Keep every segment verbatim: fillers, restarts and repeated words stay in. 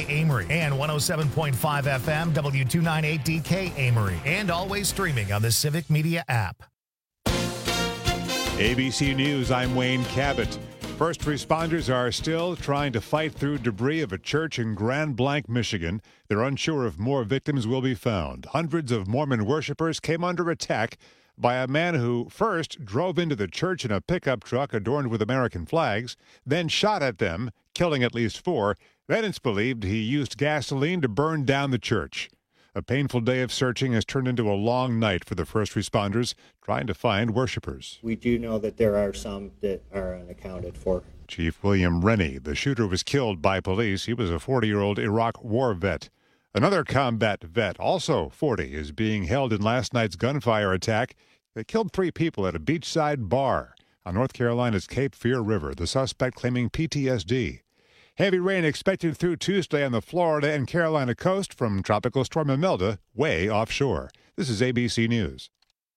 K Amory and one oh seven point five F M W two ninety-eight D K Amory, and always streaming on the Civic Media app. A B C News, I'm Wayne Cabot. First responders are still trying to fight through debris of a church in Grand Blanc, Michigan. They're unsure if more victims will be found. Hundreds of Mormon worshipers came under attack by a man who first drove into the church in a pickup truck adorned with American flags, then shot at them, killing at least four. Then it's believed he used gasoline to burn down the church. A painful day of searching has turned into a long night for the first responders trying to find worshipers. We do know that there are some that are unaccounted for. Chief William Rennie, the shooter, was killed by police. He was a forty-year-old Iraq war vet. Another combat vet, also forty, is being held in last night's gunfire attack that killed three people at a beachside bar on North Carolina's Cape Fear River, the suspect claiming P T S D. Heavy rain expected through Tuesday on the Florida and Carolina coast from Tropical Storm Imelda way offshore. This is A B C News.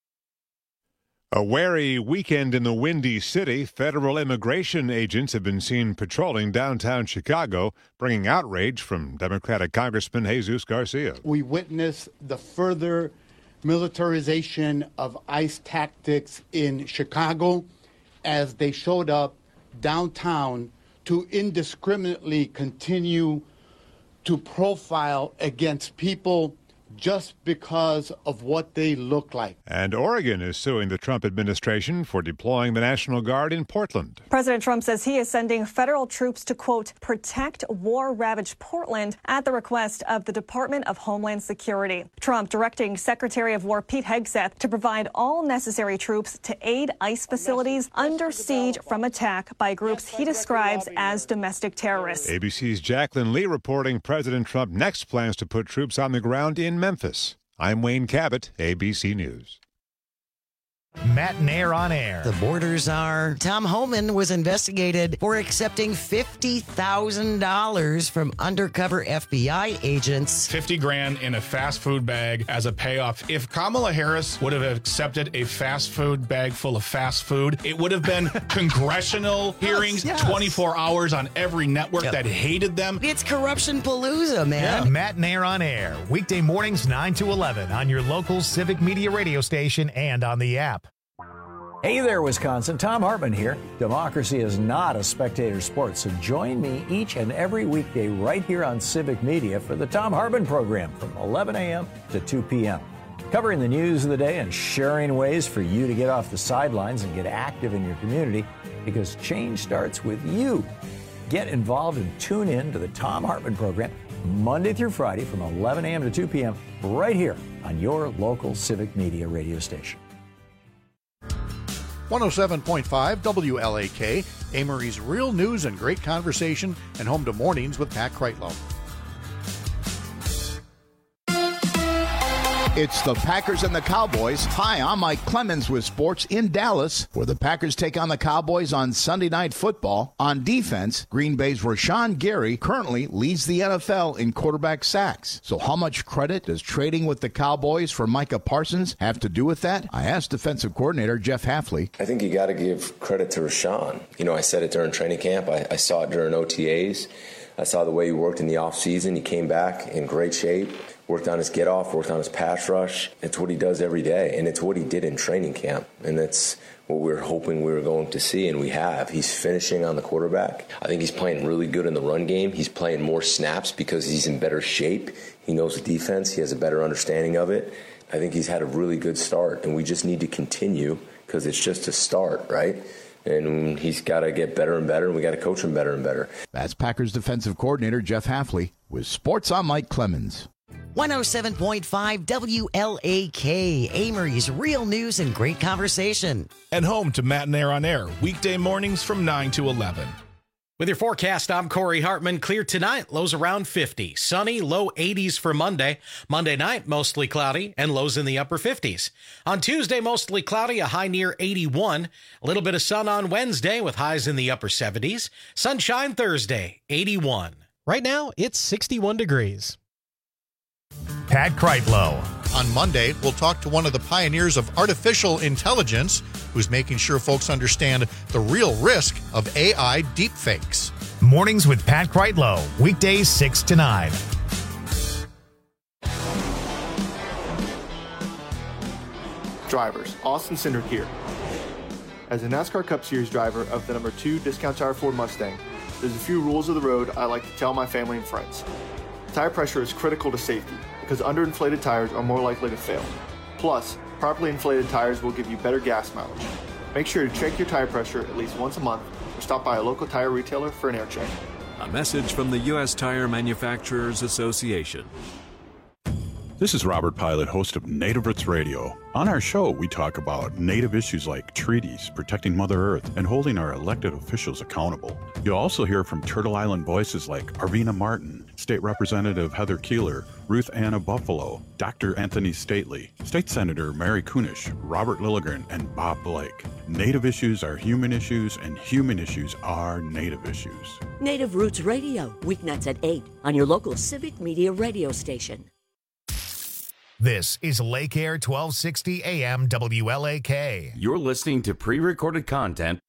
A wary weekend in the Windy City. Federal immigration agents have been seen patrolling downtown Chicago, bringing outrage from Democratic Congressman Jesus Garcia. We witnessed the further militarization of ICE tactics in Chicago as they showed up downtown to indiscriminately continue to profile against people just because of what they look like. And Oregon is suing the Trump administration for deploying the National Guard in Portland. President Trump says he is sending federal troops to, quote, protect war-ravaged Portland at the request of the Department of Homeland Security. Trump directing Secretary of War Pete Hegseth to provide all necessary troops to aid ICE facilities under siege from attack by groups he describes as domestic terrorists. A B C's Jacqueline Lee reporting President Trump next plans to put troops on the ground in Memphis. I'm Wayne Cabot, A B C News. Matt Nair on air. The borders are. Tom Homan was investigated for accepting fifty thousand dollars from undercover F B I agents. fifty grand in a fast food bag as a payoff. If Kamala Harris would have accepted a fast food bag full of fast food, it would have been congressional hearings, yes. twenty-four hours on every network yep. that hated them. It's corruption palooza, man. Yeah. Matt Nair on air. Weekday mornings nine to eleven on your local Civic Media radio station and on the app. Hey there, Wisconsin. Tom Hartman here. Democracy is not a spectator sport, so join me each and every weekday right here on Civic Media for the Tom Hartman program from eleven a.m. to two p.m. Covering the news of the day and sharing ways for you to get off the sidelines and get active in your community, because change starts with you. Get involved and tune in to the Tom Hartman program Monday through Friday from eleven a.m. to two p.m. right here on your local Civic Media radio station. one oh seven point five W L A K, Amory's real news and great conversation, and home to Mornings with Pat Kreitlow. It's the Packers and the Cowboys. Hi, I'm Mike Clemens with sports in Dallas, where the Packers take on the Cowboys on Sunday Night Football. On defense, Green Bay's Rashawn Gary currently leads the N F L in quarterback sacks. So how much credit does trading with the Cowboys for Micah Parsons have to do with that? I asked defensive coordinator Jeff Hafley. I think you got to give credit to Rashawn. You know, I said it during training camp. I, I saw it during O T As. I saw the way he worked in the offseason. He came back in great shape. Worked on his get-off, worked on his pass rush. It's what he does every day, and it's what he did in training camp, and that's what we were hoping we were going to see, and we have. He's finishing on the quarterback. I think he's playing really good in the run game. He's playing more snaps because he's in better shape. He knows the defense. He has a better understanding of it. I think he's had a really good start, and we just need to continue because it's just a start, right? And he's got to get better and better, and we got to coach him better and better. That's Packers defensive coordinator Jeff Hafley with Sports. I'm Mike Clemens. one oh seven point five W L A K, Amory's real news and great conversation. And home to Matt Nair on air, weekday mornings from nine to eleven. With your forecast, I'm Corey Hartman. Clear tonight, lows around fifty. Sunny, low eighties for Monday. Monday night, mostly cloudy and lows in the upper fifties. On Tuesday, mostly cloudy, a high near eighty-one. A little bit of sun on Wednesday with highs in the upper seventies. Sunshine Thursday, eighty-one. Right now, it's sixty-one degrees. Pat Kreitlow. On Monday, we'll talk to one of the pioneers of artificial intelligence. who's making sure folks understand the real risk of A I deepfakes. Mornings with Pat Kreitlow, weekdays six to nine. Drivers, Austin Cindric here. As a NASCAR Cup Series driver of the number two Discount Tire Ford Mustang, there's a few rules of the road I like to tell my family and friends. Tire pressure is critical to safety because underinflated tires are more likely to fail. Plus, properly inflated tires will give you better gas mileage. Make sure to check your tire pressure at least once a month or stop by a local tire retailer for an air check. A message from the U S Tire Manufacturers Association. This is Robert Pilot, host of Native Roots Radio. On our show, we talk about Native issues like treaties, protecting Mother Earth, and holding our elected officials accountable. You'll also hear from Turtle Island voices like Arvina Martin, State Representative Heather Keeler, Ruth Anna Buffalo, Doctor Anthony Stately, State Senator Mary Kunish, Robert Lilligren, and Bob Blake. Native issues are human issues, and human issues are Native issues. Native Roots Radio, weeknights at eight on your local Civic Media radio station. This is Lake Air twelve sixty A M W L A K. You're listening to pre-recorded content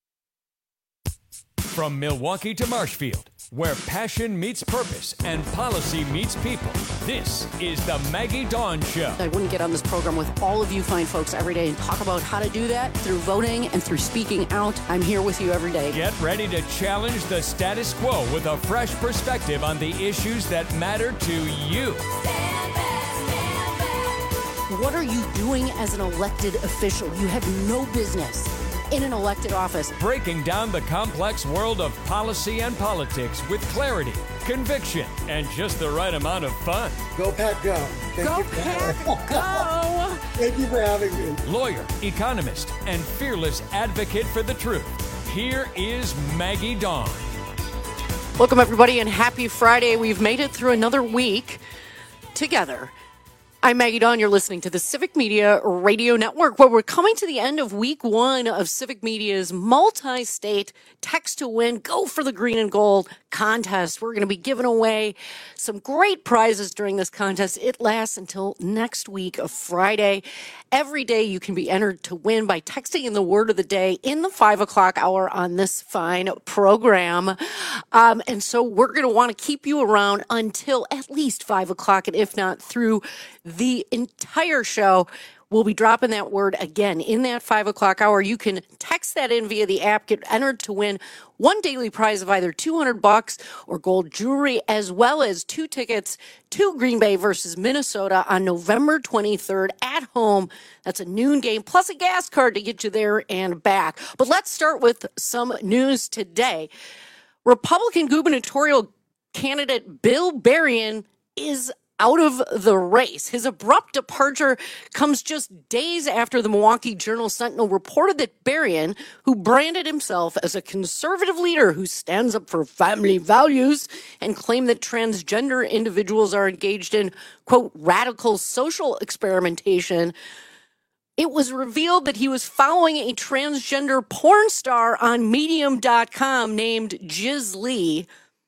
from Milwaukee to Marshfield, where passion meets purpose and policy meets people. This is the Maggie Dawn Show. I wouldn't get on this program with all of you fine folks every day and talk about how to do that through voting and through speaking out. I'm here with you every day. Get ready to challenge the status quo with a fresh perspective on the issues that matter to you. What are you doing as an elected official? You have no business in an elected office. Breaking down the complex world of policy and politics with clarity, conviction, and just the right amount of fun. Go Pat, go. Thank go you. Pat, go. Thank you for having me. Lawyer, economist, and fearless advocate for the truth. Here is Maggie Dawn. Welcome, everybody, and happy Friday. We've made it through another week together. I'm Maggie Dawn. You're listening to the Civic Media Radio Network, where we're coming to the end of week one of Civic Media's multi-state Text to Win, Go for the Green and Gold contest. We're going to be giving away some great prizes during this contest. It lasts until next week of Friday. Every day you can be entered to win by texting in the word of the day in the five o'clock hour on this fine program. Um, and so we're going to want to keep you around until at least five o'clock, and if not through the entire show. We'll be dropping that word again in that five o'clock hour. You can text that in via the app, get entered to win one daily prize of either two hundred bucks or gold jewelry, as well as two tickets to Green Bay versus Minnesota on November twenty-third at home. That's a noon game, plus a gas card to get you there and back. But let's start with some news today. Republican gubernatorial candidate Bill Berrien is out of the race. His abrupt departure comes just days after the Milwaukee Journal-Sentinel reported that Berrien, who branded himself as a conservative leader who stands up for family values and claimed that transgender individuals are engaged in, quote, radical social experimentation, it was revealed that he was following a transgender porn star on Medium dot com named Jiz Lee.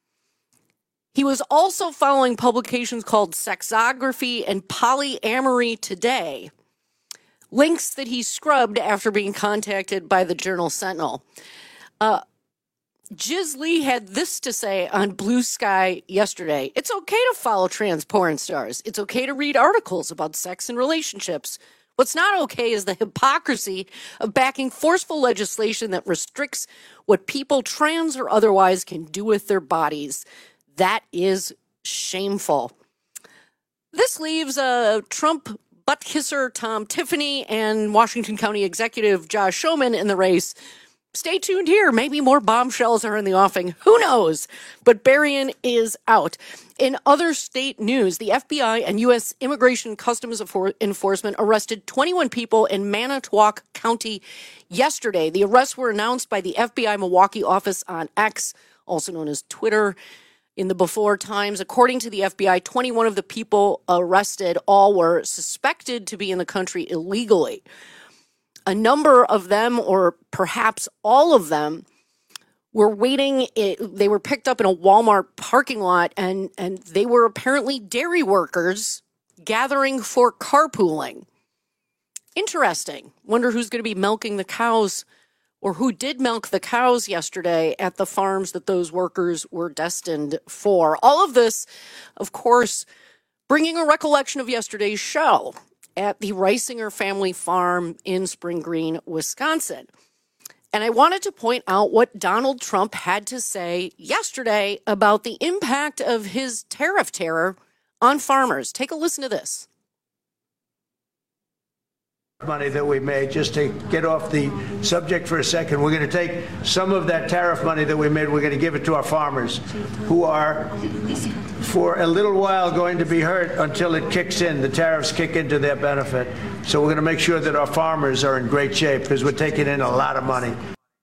He was also following publications called Sexography and Polyamory Today, links that he scrubbed after being contacted by the Journal-Sentinel. Uh, Jiz Lee had this to say on Blue Sky yesterday. It's okay to follow trans porn stars. It's okay to read articles about sex and relationships. What's not okay is the hypocrisy of backing forceful legislation that restricts what people, trans or otherwise, can do with their bodies. That is shameful. This leaves uh, Trump butt kisser Tom Tiffany and Washington County Executive Josh Schoemann in the race. Stay tuned here. Maybe more bombshells are in the offing. Who knows? But Berrien is out. In other state news, the F B I and U S Immigration Customs Enforcement arrested twenty-one people in Manitowoc County yesterday. The arrests were announced by the F B I Milwaukee office on X, also known as Twitter, in the before times. According to the F B I, twenty-one of the people arrested, all were suspected to be in the country illegally. A number of them, or perhaps all of them, were waiting. It, they were picked up in a Walmart parking lot, and, and they were apparently dairy workers gathering for carpooling. Interesting. Wonder who's going to be milking the cows, or who did milk the cows yesterday at the farms that those workers were destined for. All of this, of course, bringing a recollection of yesterday's show at the Reisinger family farm in Spring Green, Wisconsin. And I wanted to point out what Donald Trump had to say yesterday about the impact of his tariff terror on farmers. Take a listen to this. Money that we made, just to get off the subject for a second, we're going to take some of that tariff money that we made, we're going to give it to our farmers, who are for a little while going to be hurt until it kicks in, the tariffs kick into their benefit. So we're going to make sure that our farmers are in great shape, because we're taking in a lot of money.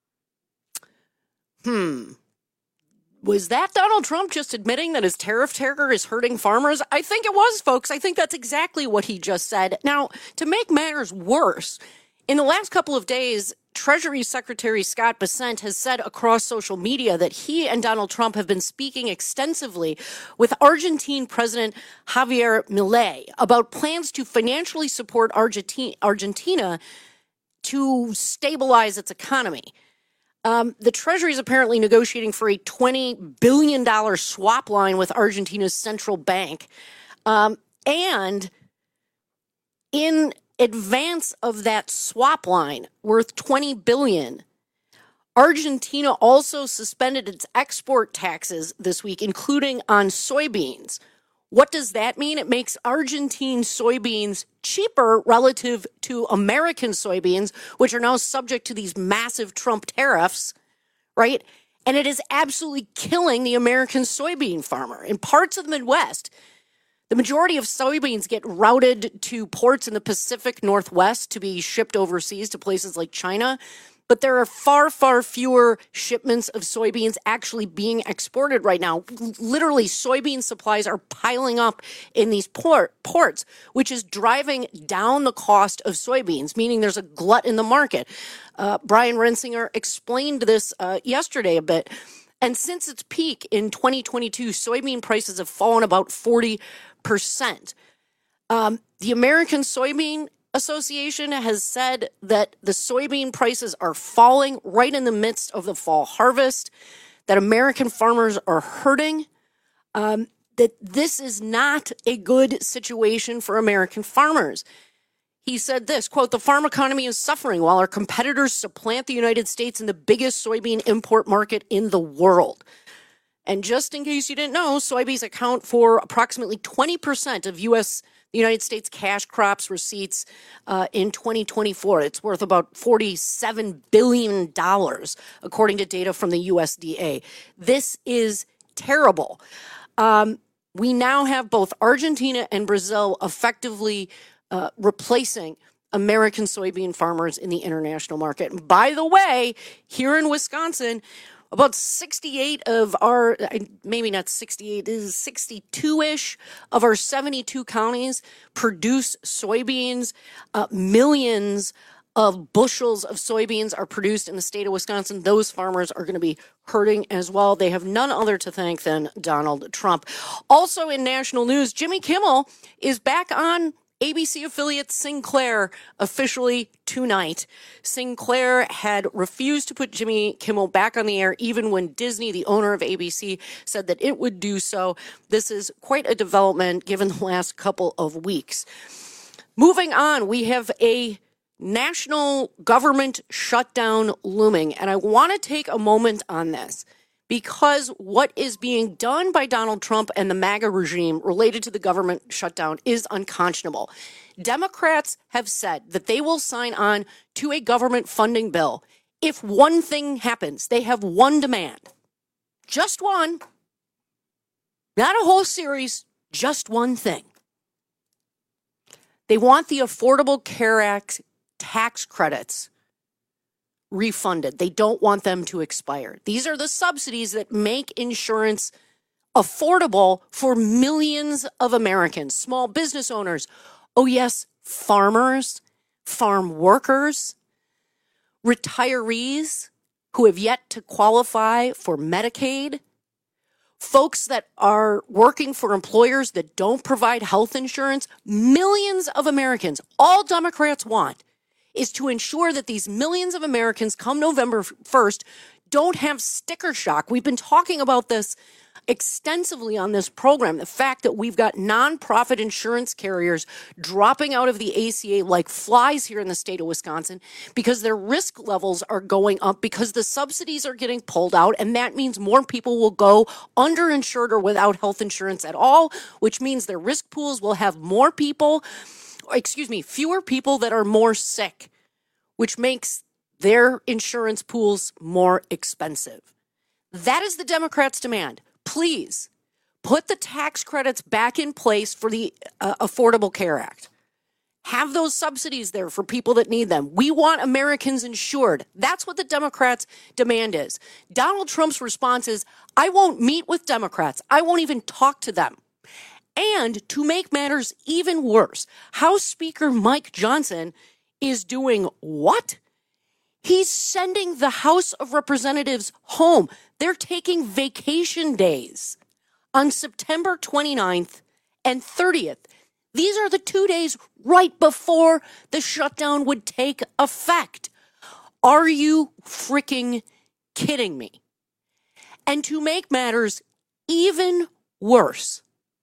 Hmm. Was that Donald Trump just admitting that his tariff terror is hurting farmers? I think it was, folks. I think that's exactly what he just said. Now, to make matters worse, in the last couple of days, Treasury Secretary Scott Bessent has said across social media that he and Donald Trump have been speaking extensively with Argentine President Javier Milei about plans to financially support Argentina to stabilize its economy. Um, the Treasury is apparently negotiating for a twenty billion dollars swap line with Argentina's central bank. Um, and in advance of that swap line worth twenty billion dollars, Argentina also suspended its export taxes this week, including on soybeans. What does that mean? It makes Argentine soybeans cheaper relative to American soybeans, which are now subject to these massive Trump tariffs, right? And it is absolutely killing the American soybean farmer. In parts of the Midwest, the majority of soybeans get routed to ports in the Pacific Northwest to be shipped overseas to places like China. But there are far, far fewer shipments of soybeans actually being exported right now. Literally, soybean supplies are piling up in these port, ports, which is driving down the cost of soybeans, meaning there's a glut in the market. Uh, Brian Rensinger explained this uh, yesterday a bit. And since its peak in twenty twenty-two, soybean prices have fallen about forty percent. Um, the American Soybean Association has said that the soybean prices are falling right in the midst of the fall harvest, that American farmers are hurting, um, that this is not a good situation for American farmers. He said this, quote, "The farm economy is suffering while our competitors supplant the United States in the biggest soybean import market in the world." And just in case you didn't know, soybeans account for approximately twenty percent of U S the United States cash crops receipts uh, in twenty twenty-four. It's worth about forty-seven billion dollars, according to data from the U S D A. This is terrible. Um, we now have both Argentina and Brazil effectively uh, replacing American soybean farmers in the international market. And by the way, here in Wisconsin, about sixty-eight of our, maybe not sixty-eight, this is sixty-two-ish of our seventy-two counties produce soybeans. Uh, millions of bushels of soybeans are produced in the state of Wisconsin. Those farmers are going to be hurting as well. They have none other to thank than Donald Trump. Also in national news, Jimmy Kimmel is back on A B C affiliate Sinclair officially tonight. Sinclair had refused to put Jimmy Kimmel back on the air even when Disney, the owner of A B C, said that it would do so. This is quite a development given the last couple of weeks. Moving on, we have a national government shutdown looming, and I want to take a moment on this, because what is being done by Donald Trump and the MAGA regime related to the government shutdown is unconscionable. Democrats have said that they will sign on to a government funding bill if one thing happens. They have one demand. Just one. Not a whole series, just one thing. They want the Affordable Care Act tax credits refunded. They don't want them to expire. These are the subsidies that make insurance affordable for millions of Americans, small business owners. Oh, yes, farmers, farm workers, retirees who have yet to qualify for Medicaid. folks that are working for employers that don't provide health insurance. Millions of Americans, all Democrats want is to ensure that these millions of Americans come November first don't have sticker shock. We've been talking about this extensively on this program, the fact that we've got nonprofit insurance carriers dropping out of the A C A like flies here in the state of Wisconsin because their risk levels are going up because the subsidies are getting pulled out, and that means more people will go underinsured or without health insurance at all, which means their risk pools will have more people, excuse me, fewer people that are more sick, which makes their insurance pools more expensive. That is the Democrats' demand. Please put the tax credits back in place for the uh, Affordable Care Act. Have those subsidies there for people that need them. We want Americans insured. That's what the Democrats' demand is. Donald Trump's response is, I won't meet with Democrats. I won't even talk to them. And to make matters even worse, House Speaker Mike Johnson is doing what? He's sending the House of Representatives home. They're taking vacation days on September twenty-ninth and thirtieth. These are the two days right before the shutdown would take effect. Are you freaking kidding me? And to make matters even worse,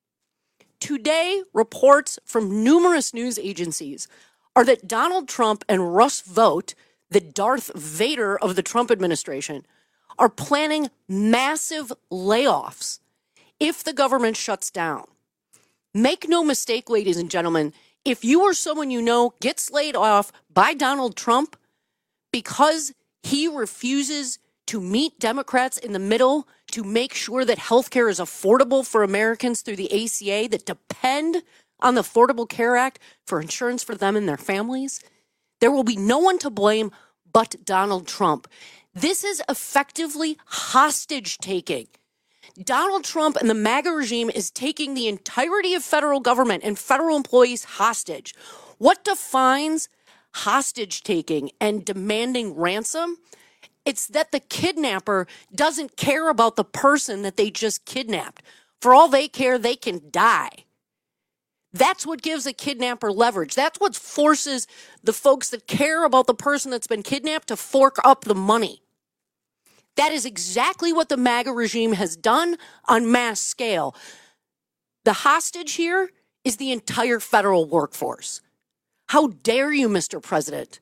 today, reports from numerous news agencies are that Donald Trump and Russ Vought, the Darth Vader of the Trump administration, are planning massive layoffs if the government shuts down. Make no mistake, ladies and gentlemen, if you or someone you know gets laid off by Donald Trump because he refuses to meet Democrats in the middle to make sure that health care is affordable for Americans through the A C A that depend on the Affordable Care Act for insurance for them and their families, there will be no one to blame but Donald Trump. This is effectively hostage taking. Donald Trump and the MAGA regime is taking the entirety of federal government and federal employees hostage. What defines hostage taking and demanding ransom? It's that the kidnapper doesn't care about the person that they just kidnapped. For all they care, they can die. That's what gives a kidnapper leverage. That's what forces the folks that care about the person that's been kidnapped to fork up the money. That is exactly what the MAGA regime has done on mass scale. The hostage here is the entire federal workforce. How dare you, Mister President?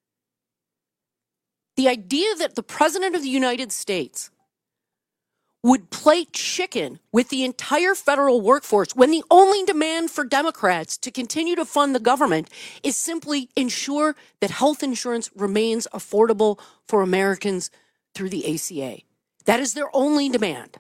The idea that the President of the United States would play chicken with the entire federal workforce when the only demand for Democrats to continue to fund the government is simply ensure that health insurance remains affordable for Americans through the A C A. That is their only demand.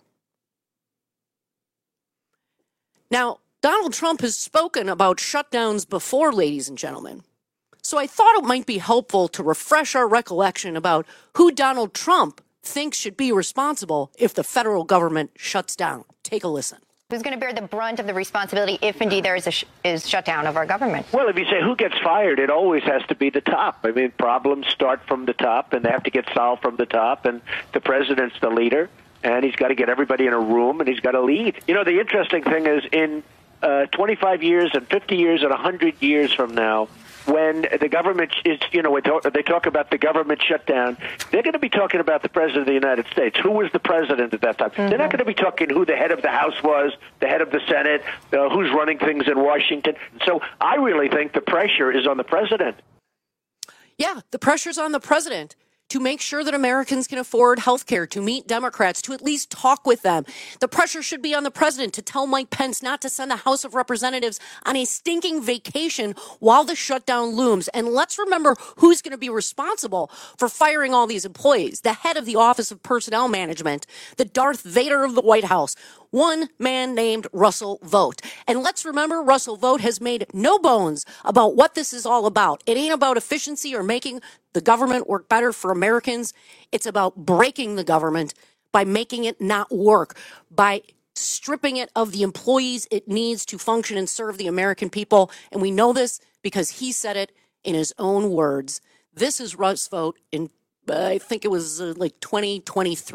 Now, Donald Trump has spoken about shutdowns before, ladies and gentlemen. So I thought it might be helpful to refresh our recollection about who Donald Trump thinks should be responsible if the federal government shuts down. Take a listen. Who's going to bear the brunt of the responsibility if indeed there is a sh- is shutdown of our government? Well, if you say who gets fired, it always has to be the top. I mean, problems start from the top, and they have to get solved from the top, and the president's the leader, and he's got to get everybody in a room, and he's got to lead. You know, the interesting thing is in uh, twenty-five years and fifty years and one hundred years from now, when the government is, you know, they talk about the government shutdown, they're going to be talking about the president of the United States. Who was the president at that time? Mm-hmm. They're not going to be talking who the head of the House was, the head of the Senate, uh, who's running things in Washington. So I really think the pressure is on the president. Yeah, the pressure's on the president to make sure that Americans can afford health care, to meet Democrats, to at least talk with them. The pressure should be on the president to tell Mike Pence not to send the House of Representatives on a stinking vacation while the shutdown looms. And let's remember who's going to be responsible for firing all these employees. The head of the Office of Personnel Management, the Darth Vader of the White House, one man named Russell Vought. And let's remember, Russell Vought has made no bones about what this is all about. It ain't about efficiency or making the government work better for Americans. It's about breaking the government by making it not work, by stripping it of the employees it needs to function and serve the American people. And we know this because he said it in his own words. This is Russ Vought in, uh, I think it was uh, like twenty twenty-three.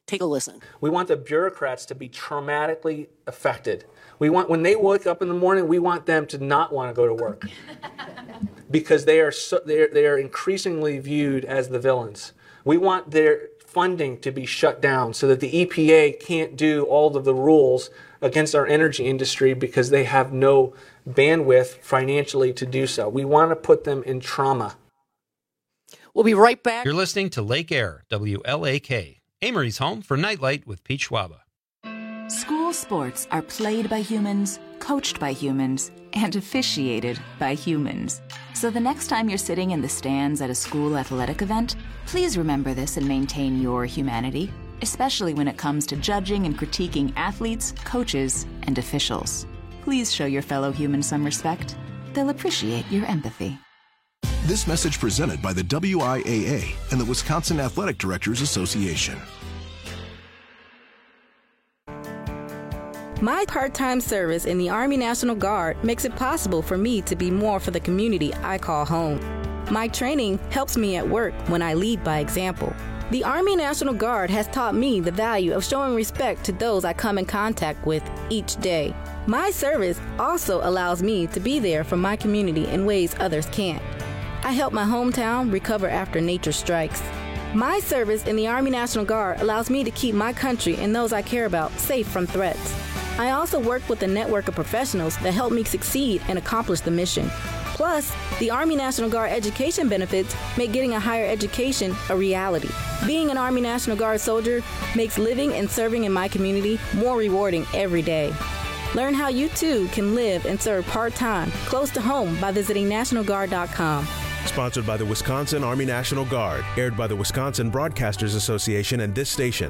Take a listen. We want the bureaucrats to be traumatically affected. We want, when they wake up in the morning, we want them to not want to go to work because they are so, they are, they are increasingly viewed as the villains. We want their funding to be shut down so that the E P A can't do all of the rules against our energy industry because they have no bandwidth financially to do so. We want to put them in trauma. We'll be right back. You're listening to Lake Air, W L A K, Amory's home for Nightlight with Pete Schwaba. School sports are played by humans, coached by humans, and officiated by humans. So the next time you're sitting in the stands at a school athletic event, please remember this and maintain your humanity, especially when it comes to judging and critiquing athletes, coaches, and officials. Please show your fellow humans some respect. They'll appreciate your empathy. This message presented by the W I A A and the Wisconsin Athletic Directors Association. My part-time service in the Army National Guard makes it possible for me to be more for the community I call home. My training helps me at work when I lead by example. The Army National Guard has taught me the value of showing respect to those I come in contact with each day. My service also allows me to be there for my community in ways others can't. I help my hometown recover after nature strikes. My service in the Army National Guard allows me to keep my country and those I care about safe from threats. I also work with a network of professionals that help me succeed and accomplish the mission. Plus, the Army National Guard education benefits make getting a higher education a reality. Being an Army National Guard soldier makes living and serving in my community more rewarding every day. Learn how you too can live and serve part-time close to home by visiting national guard dot com. Sponsored by the Wisconsin Army National Guard. Aired by the Wisconsin Broadcasters Association and this station.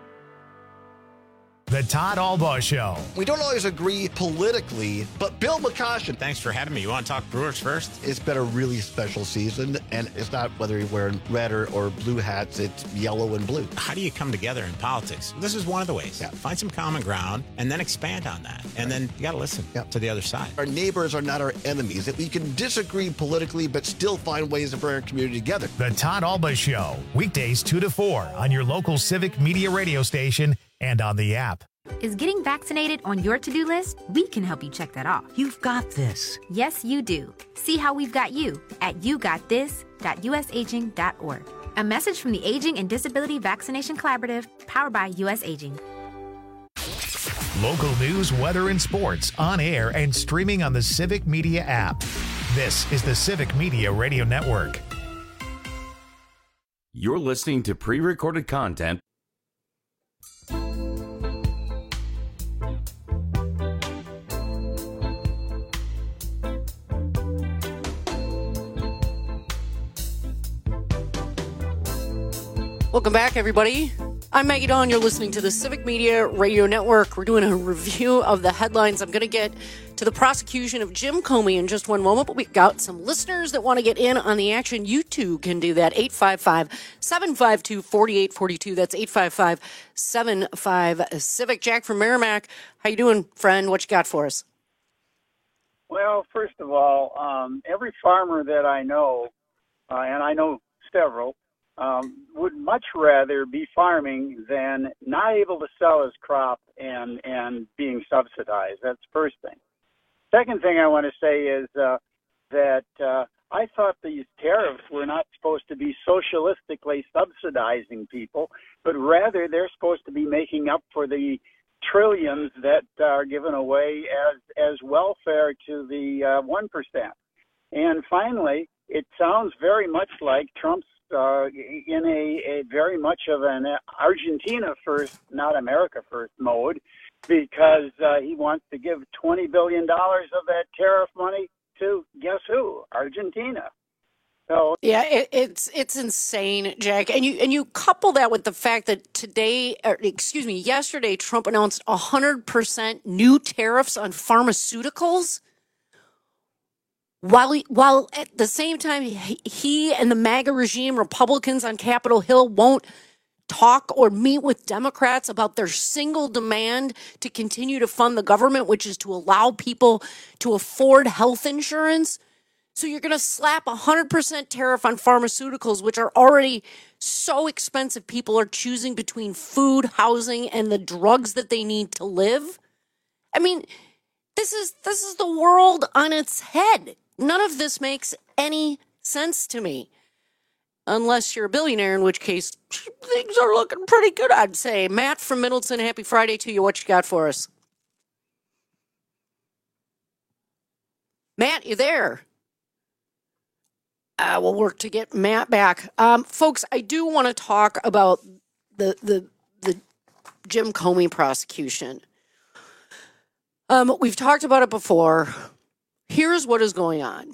The Todd Albaugh Show. We don't always agree politically, but Bill McCoshen. Thanks for having me. You want to talk Brewers first? It's been a really special season, and it's not whether you're wearing red or, or blue hats, it's yellow and blue. How do you come together in politics? This is one of the ways. Yeah. Find some common ground and then expand on that. And then you got to listen yeah. to the other side. Our neighbors are not our enemies. That we can disagree politically, but still find ways to bring our community together. The Todd Albaugh Show. Weekdays two to four on your local Civic Media radio station and on the app. Is getting vaccinated on your to-do list? We can help you check that off. You've got this. Yes, you do. See how we've got you at you got this dot u s aging dot org. A message from the Aging and Disability Vaccination Collaborative, powered by U S Aging. Local news, weather, and sports on air and streaming on the Civic Media app. This is the Civic Media Radio Network. You're listening to pre-recorded content. Welcome back, everybody. I'm Maggie Dawn. You're listening to the Civic Media Radio Network. We're doing a review of the headlines. I'm going to get to the prosecution of Jim Comey in just one moment, but we've got some listeners that want to get in on the action. You too can do that. eight five five, seven five two, four eight four two. That's eight five five, seven five, Civic. Jack from Merrimack. How you doing, friend? What you got for us? Well, first of all, um, every farmer that I know, uh, and I know several, Um, would much rather be farming than not able to sell his crop and, and being subsidized. That's the first thing. Second thing I want to say is uh, that uh, I thought these tariffs were not supposed to be socialistically subsidizing people, but rather they're supposed to be making up for the trillions that are given away as, as welfare to the uh, one percent. And finally, it sounds very much like Trump's Uh, in a, a very much of an Argentina first, not America first mode, because uh, he wants to give twenty billion dollars of that tariff money to, guess who? Argentina. So yeah, it, it's it's insane, Jack. And you and you couple that with the fact that today, or excuse me, yesterday, Trump announced one hundred percent new tariffs on pharmaceuticals. While he, while at the same time, he, he and the MAGA regime, Republicans on Capitol Hill, won't talk or meet with Democrats about their single demand to continue to fund the government, which is to allow people to afford health insurance. So you're going to slap a one hundred percent tariff on pharmaceuticals, which are already so expensive. People are choosing between food, housing, and the drugs that they need to live. I mean, this is this is the world on its head. None of this makes any sense to me. Unless you're a billionaire, in which case things are looking pretty good, I'd say. Matt from Middleton, happy Friday to you. What you got for us? Matt, you there? Uh, we'll work to get Matt back. Um, folks, I do want to talk about the the the Jim Comey prosecution. Um, we've talked about it before. Here's what is going on.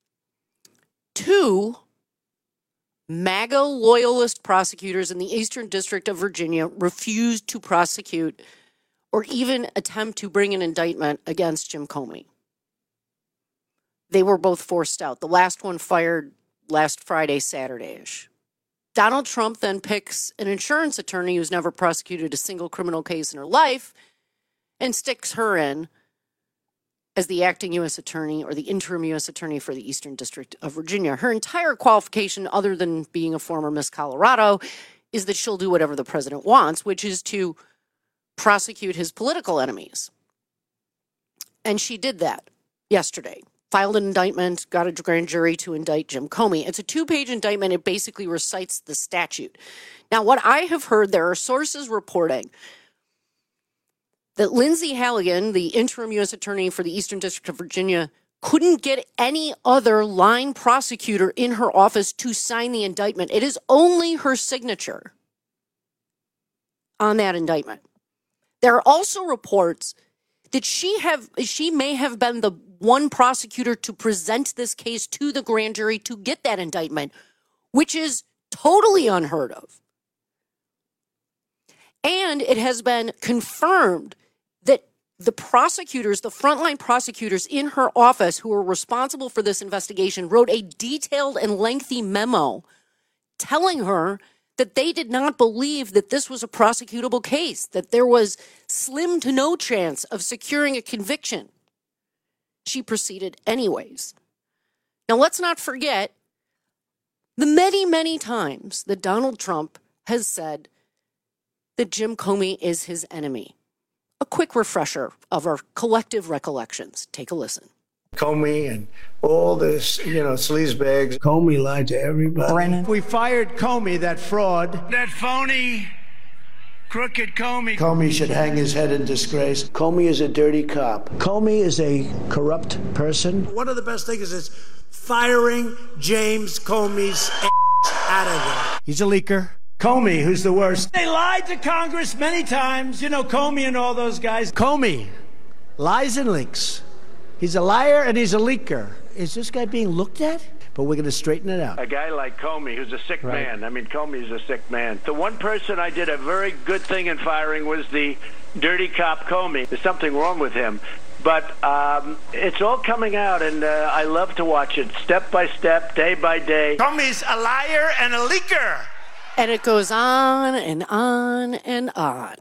Two MAGA loyalist prosecutors in the Eastern District of Virginia refused to prosecute or even attempt to bring an indictment against Jim Comey. They were both forced out. The last one fired last Friday, Saturday-ish. Donald Trump then picks an insurance attorney who's never prosecuted a single criminal case in her life and sticks her in as the acting U S attorney or the interim U S attorney for the Eastern District of Virginia. Her entire qualification, other than being a former Miss Colorado, is that she'll do whatever the president wants, which is to prosecute his political enemies. And she did that yesterday. Filed an indictment, got a grand jury to indict Jim Comey. It's a two-page indictment. It basically recites the statute. Now, what I have heard, there are sources reporting that Lindsay Halligan, the interim U S attorney for the Eastern District of Virginia, couldn't get any other line prosecutor in her office to sign the indictment. It is only her signature on that indictment. There are also reports that she have she may have been the one prosecutor to present this case to the grand jury to get that indictment, which is totally unheard of. And it has been confirmed that the prosecutors, the frontline prosecutors in her office who were responsible for this investigation, wrote a detailed and lengthy memo telling her that they did not believe that this was a prosecutable case, that there was slim to no chance of securing a conviction. She proceeded anyways. Now, let's not forget the many, many times that Donald Trump has said that Jim Comey is his enemy. A quick refresher of our collective recollections. Take a listen. Comey and all this, you know, sleazebags. Comey lied to everybody. Brennan. We fired Comey, that fraud. That phony, crooked Comey. Comey should hang his head in disgrace. Comey is a dirty cop. Comey is a corrupt person. One of the best things is firing James Comey's ass out of there. He's a leaker. Comey, who's the worst? They lied to Congress many times. You know, Comey and all those guys. Comey lies and leaks. He's a liar and he's a leaker. Is this guy being looked at? But we're going to straighten it out. A guy like Comey, who's a sick right. man. I mean, Comey's a sick man. The one person I did a very good thing in firing was the dirty cop Comey. There's something wrong with him. But um, it's all coming out, and uh, I love to watch it step by step, day by day. Comey's a liar and a leaker. And it goes on and on and on.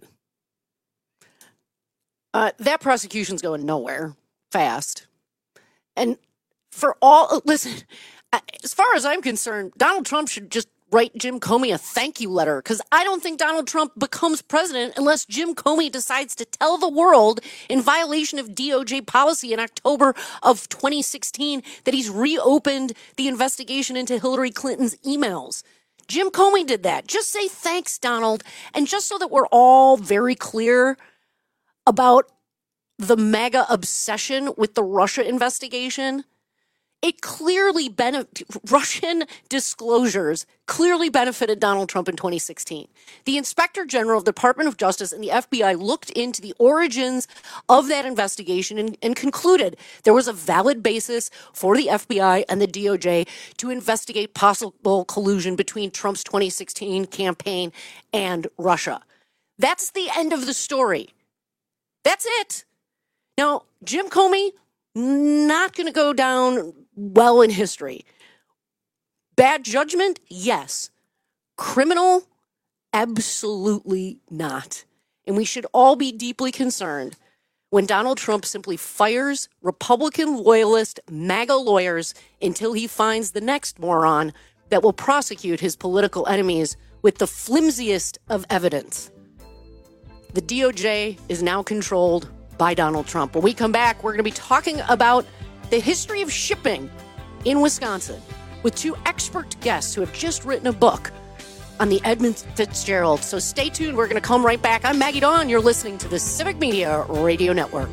Uh, that prosecution's going nowhere fast. And for all, listen, as far as I'm concerned, Donald Trump should just write Jim Comey a thank you letter, because I don't think Donald Trump becomes president unless Jim Comey decides to tell the world, in violation of D O J policy in October of twenty sixteen, that he's reopened the investigation into Hillary Clinton's emails. Jim Comey did that. Just say thanks, Donald. And just so that we're all very clear about the MAGA obsession with the Russia investigation, it clearly benefit Russian disclosures clearly benefited Donald Trump in twenty sixteen. The Inspector General of the Department of Justice and the F B I looked into the origins of that investigation and, and concluded there was a valid basis for the F B I and the D O J to investigate possible collusion between Trump's twenty sixteen campaign and Russia. That's the end of the story. That's it. Now, Jim Comey, not going to go down well in history. Bad judgment? Yes. Criminal? Absolutely not. And we should all be deeply concerned when Donald Trump simply fires Republican loyalist MAGA lawyers until he finds the next moron that will prosecute his political enemies with the flimsiest of evidence. The D O J is now controlled by Donald Trump. When we come back, we're going to be talking about the history of shipping in Wisconsin with two expert guests who have just written a book on the Edmund Fitzgerald. So stay tuned. We're going to come right back. I'm Maggie Dawn. You're listening to the Civic Media Radio Network.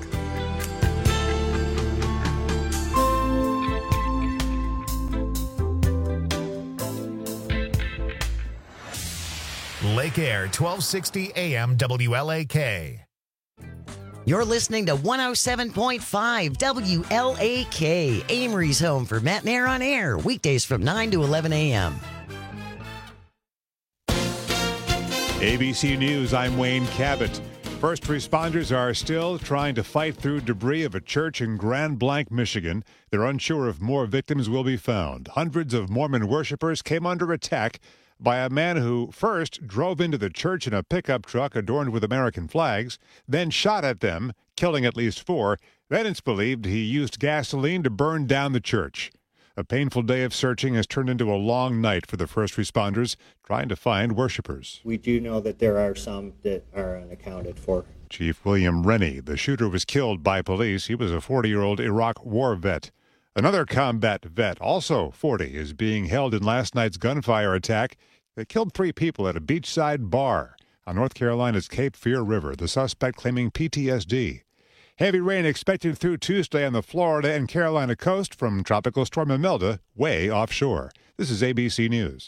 Lake Air, twelve sixty A M W L A K. You're listening to one oh seven point five W L A K, Amory's home for Matt and Air on Air, weekdays from nine to eleven a.m. A B C News, I'm Wayne Cabot. First responders are still trying to fight through debris of a church in Grand Blanc, Michigan. They're unsure if more victims will be found. Hundreds of Mormon worshipers came under attack by a man who first drove into the church in a pickup truck adorned with American flags, then shot at them, killing at least four. Then it's believed he used gasoline to burn down the church. A painful day of searching has turned into a long night for the first responders trying to find worshipers. We do know that there are some that are unaccounted for. Chief William Rennie, the shooter, was killed by police. He was a forty-year-old Iraq war vet. Another combat vet, also forty, is being held in last night's gunfire attack that killed three people at a beachside bar on North Carolina's Cape Fear River, the suspect claiming P T S D. Heavy rain expected through Tuesday on the Florida and Carolina coast from Tropical Storm Imelda way offshore. This is A B C News.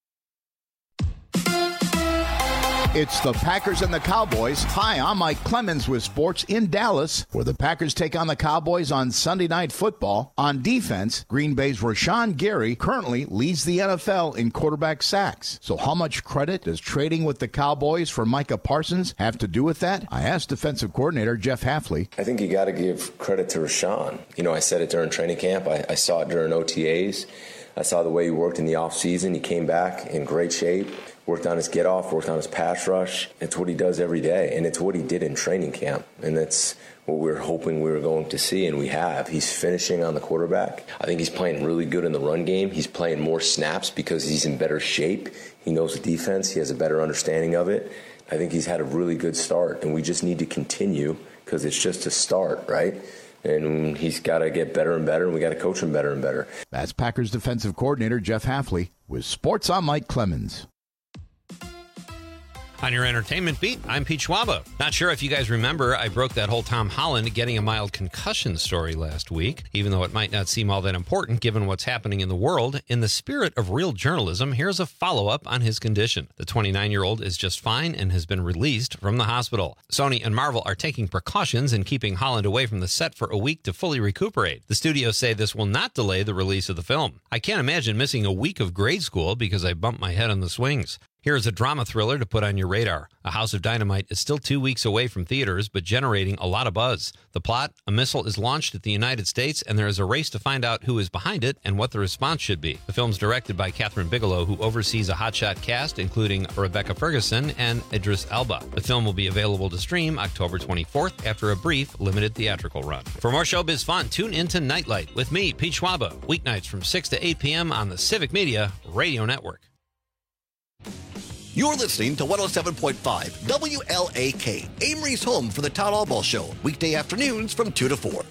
It's the Packers and the Cowboys. Hi, I'm Mike Clemens with sports in Dallas, where the Packers take on the Cowboys on Sunday Night Football. On defense, Green Bay's Rashawn Gary currently leads the N F L in quarterback sacks. So how much credit does trading with the Cowboys for Micah Parsons have to do with that? I asked defensive coordinator Jeff Hafley. I think you got to give credit to Rashawn. You know, I said it during training camp. I, I saw it during O T As. I saw the way he worked in the offseason. He came back in great shape. Worked on his get-off, worked on his pass rush. It's what he does every day, and it's what he did in training camp, and that's what we were hoping we were going to see, and we have. He's finishing on the quarterback. I think he's playing really good in the run game. He's playing more snaps because he's in better shape. He knows the defense. He has a better understanding of it. I think he's had a really good start, and we just need to continue because it's just a start, right? And he's got to get better and better, and we got to coach him better and better. That's Packers defensive coordinator Jeff Hafley with Sports on Mike Clemens. On your entertainment beat, I'm Pete Schwaba. Not sure if you guys remember, I broke that whole Tom Holland getting a mild concussion story last week, even though it might not seem all that important given what's happening in the world. In the spirit of real journalism, here's a follow-up on his condition. The twenty-nine-year-old is just fine and has been released from the hospital. Sony and Marvel are taking precautions and keeping Holland away from the set for a week to fully recuperate. The studios say this will not delay the release of the film. I can't imagine missing a week of grade school because I bumped my head on the swings. Here's a drama thriller to put on your radar. A House of Dynamite is still two weeks away from theaters, but generating a lot of buzz. The plot, a missile is launched at the United States, and there is a race to find out who is behind it and what the response should be. The film's directed by Catherine Bigelow, who oversees a hotshot cast, including Rebecca Ferguson and Idris Elba. The film will be available to stream October twenty-fourth after a brief, limited theatrical run. For more showbiz fun, tune into Nightlight with me, Pete Schwaba, weeknights from six to eight p.m. on the Civic Media Radio Network. You're listening to one oh seven point five W L A K, Amory's home for the Todd Albaugh Show, weekday afternoons from two to four.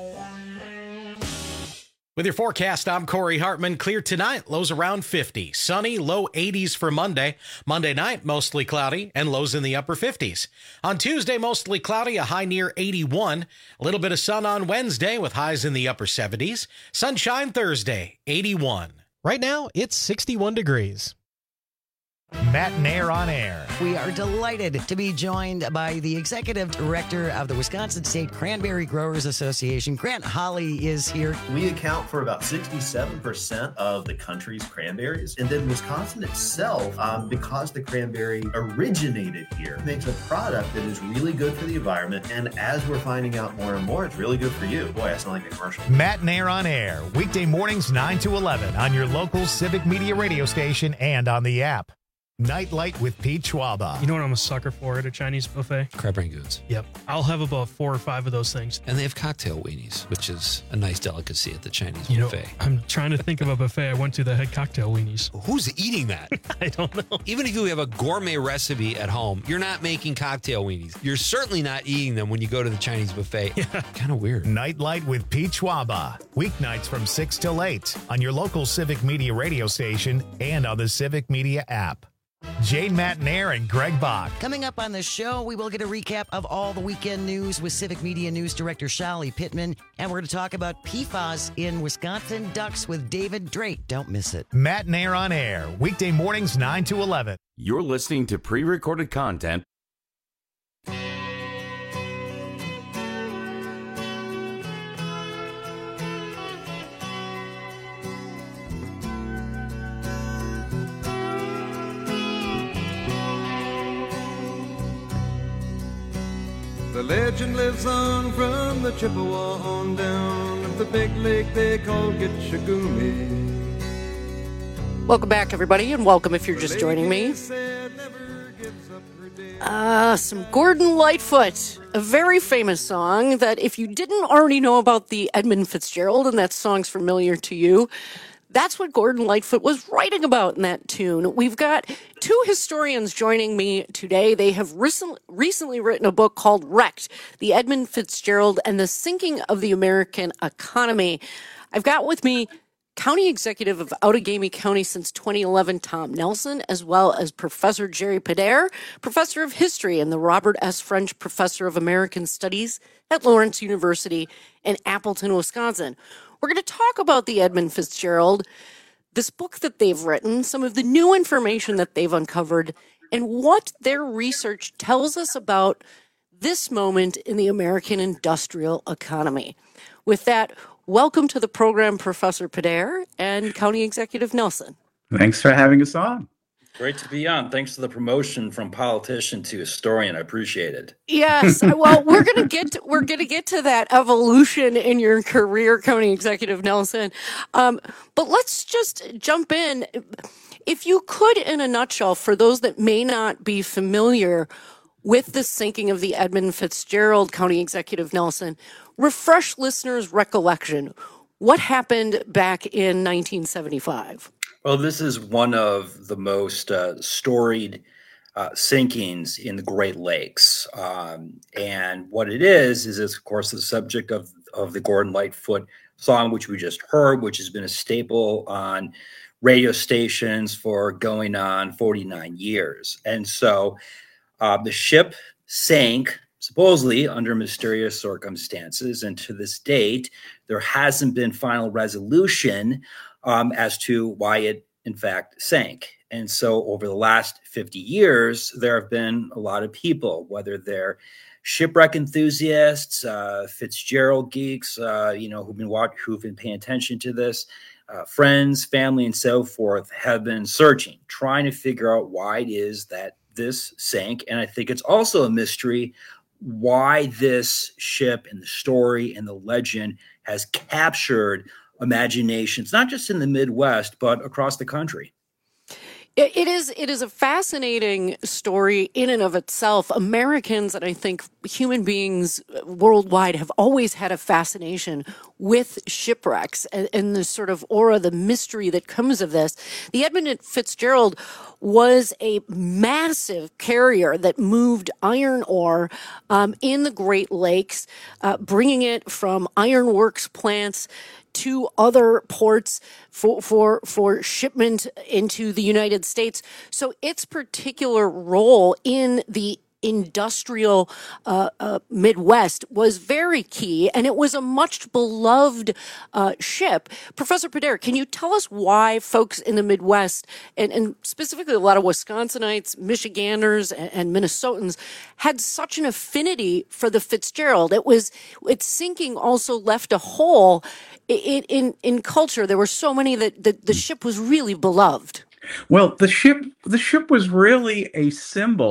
With your forecast, I'm Corey Hartman. Clear tonight, lows around fifty. Sunny, low eighties for Monday. Monday night, mostly cloudy and lows in the upper fifties. On Tuesday, mostly cloudy, a high near eighty-one. A little bit of sun on Wednesday with highs in the upper seventies. Sunshine Thursday, eighty-one. Right now, it's sixty-one degrees. Matt and Air on Air. We are delighted to be joined by the executive director of the Wisconsin State Cranberry Growers Association. Grant Holly is here. We account for about sixty-seven percent of the country's cranberries. And then Wisconsin itself, um, because the cranberry originated here, makes a product that is really good for the environment. And as we're finding out more and more, it's really good for you. Boy, I sound like a commercial. Matt and Air on Air. Weekday mornings nine to eleven on your local Civic Media radio station and on the app. Nightlight with Pete Schwaba. You know what I'm a sucker for at a Chinese buffet? Crab rangoons. Yep. I'll have about four or five of those things. And they have cocktail weenies, which is a nice delicacy at the Chinese you buffet. Know, I'm trying to think of a buffet I went to that had cocktail weenies. Who's eating that? I don't know. Even if you have a gourmet recipe at home, you're not making cocktail weenies. You're certainly not eating them when you go to the Chinese buffet. Yeah. Kind of weird. Nightlight with Pete Schwaba. Weeknights from six till eight on your local Civic Media radio station and on the Civic Media app. Jane Matnair and Greg Bach. Coming up on the show, we will get a recap of all the weekend news with Civic Media News Director Shali Pittman. And we're going to talk about P FAS in Wisconsin Ducks with David Drake. Don't miss it. Matnair on air, weekday mornings nine to eleven. You're listening to pre-recorded content. The legend lives on from the Chippewa on down of the big lake they call Gitchagumi. Welcome back, everybody, and welcome if you're just joining me. Uh, some Gordon Lightfoot, a very famous song that if you didn't already know about the Edmund Fitzgerald and that song's familiar to you, that's what Gordon Lightfoot was writing about in that tune. We've got two historians joining me today. They have recent, recently written a book called Wrecked, The Edmund Fitzgerald and the Sinking of the American Economy. I've got with me County Executive of Outagamie County since twenty eleven, Tom Nelson, as well as Professor Jerry Pedair, Professor of History and the Robert S. French Professor of American Studies at Lawrence University in Appleton, Wisconsin. We're going to talk about the Edmund Fitzgerald, this book that they've written, some of the new information that they've uncovered, and what their research tells us about this moment in the American industrial economy. With that, welcome to the program, Professor Pedair and County Executive Nelson. Thanks for having us on. Great to be on. Thanks for the promotion from politician to historian. I appreciate it. Yes. Well, we're going to get to, we're going to get to that evolution in your career, County Executive Nelson. Um, but let's just jump in. If you could, in a nutshell, for those that may not be familiar with the sinking of the Edmund Fitzgerald, County Executive Nelson, refresh listeners' recollection. What happened back in nineteen seventy-five? Well, this is one of the most uh, storied uh, sinkings in the Great Lakes. Um, and what it is, is it's, of course, the subject of, of the Gordon Lightfoot song, which we just heard, which has been a staple on radio stations for going on forty-nine years. And so uh, the ship sank supposedly under mysterious circumstances. And to this date, there hasn't been final resolution um, as to why it, in fact, sank. And so over the last fifty years, there have been a lot of people, whether they're shipwreck enthusiasts, uh, Fitzgerald geeks, uh, you know, who've been watch- who've been paying attention to this, uh, friends, family, and so forth, have been searching, trying to figure out why it is that this sank. And I think it's also a mystery why this ship and the story and the legend has captured imaginations, not just in the Midwest, but across the country. It is it is a fascinating story in and of itself. Americans, and I think human beings worldwide, have always had a fascination with shipwrecks and, and the sort of aura, the mystery that comes of this. The Edmund Fitzgerald was a massive carrier that moved iron ore um, in the Great Lakes, uh, bringing it from ironworks plants to other ports for, for, for shipment into the United States. So its particular role in the industrial uh, uh, Midwest was very key, and it was a much beloved uh, ship. Professor Pedair, can you tell us why folks in the Midwest, and, and specifically a lot of Wisconsinites, Michiganders, and, and Minnesotans, had such an affinity for the Fitzgerald? It was its sinking also left a hole in in, in culture. There were so many that the, the ship was really beloved. Well, the ship the ship was really a symbol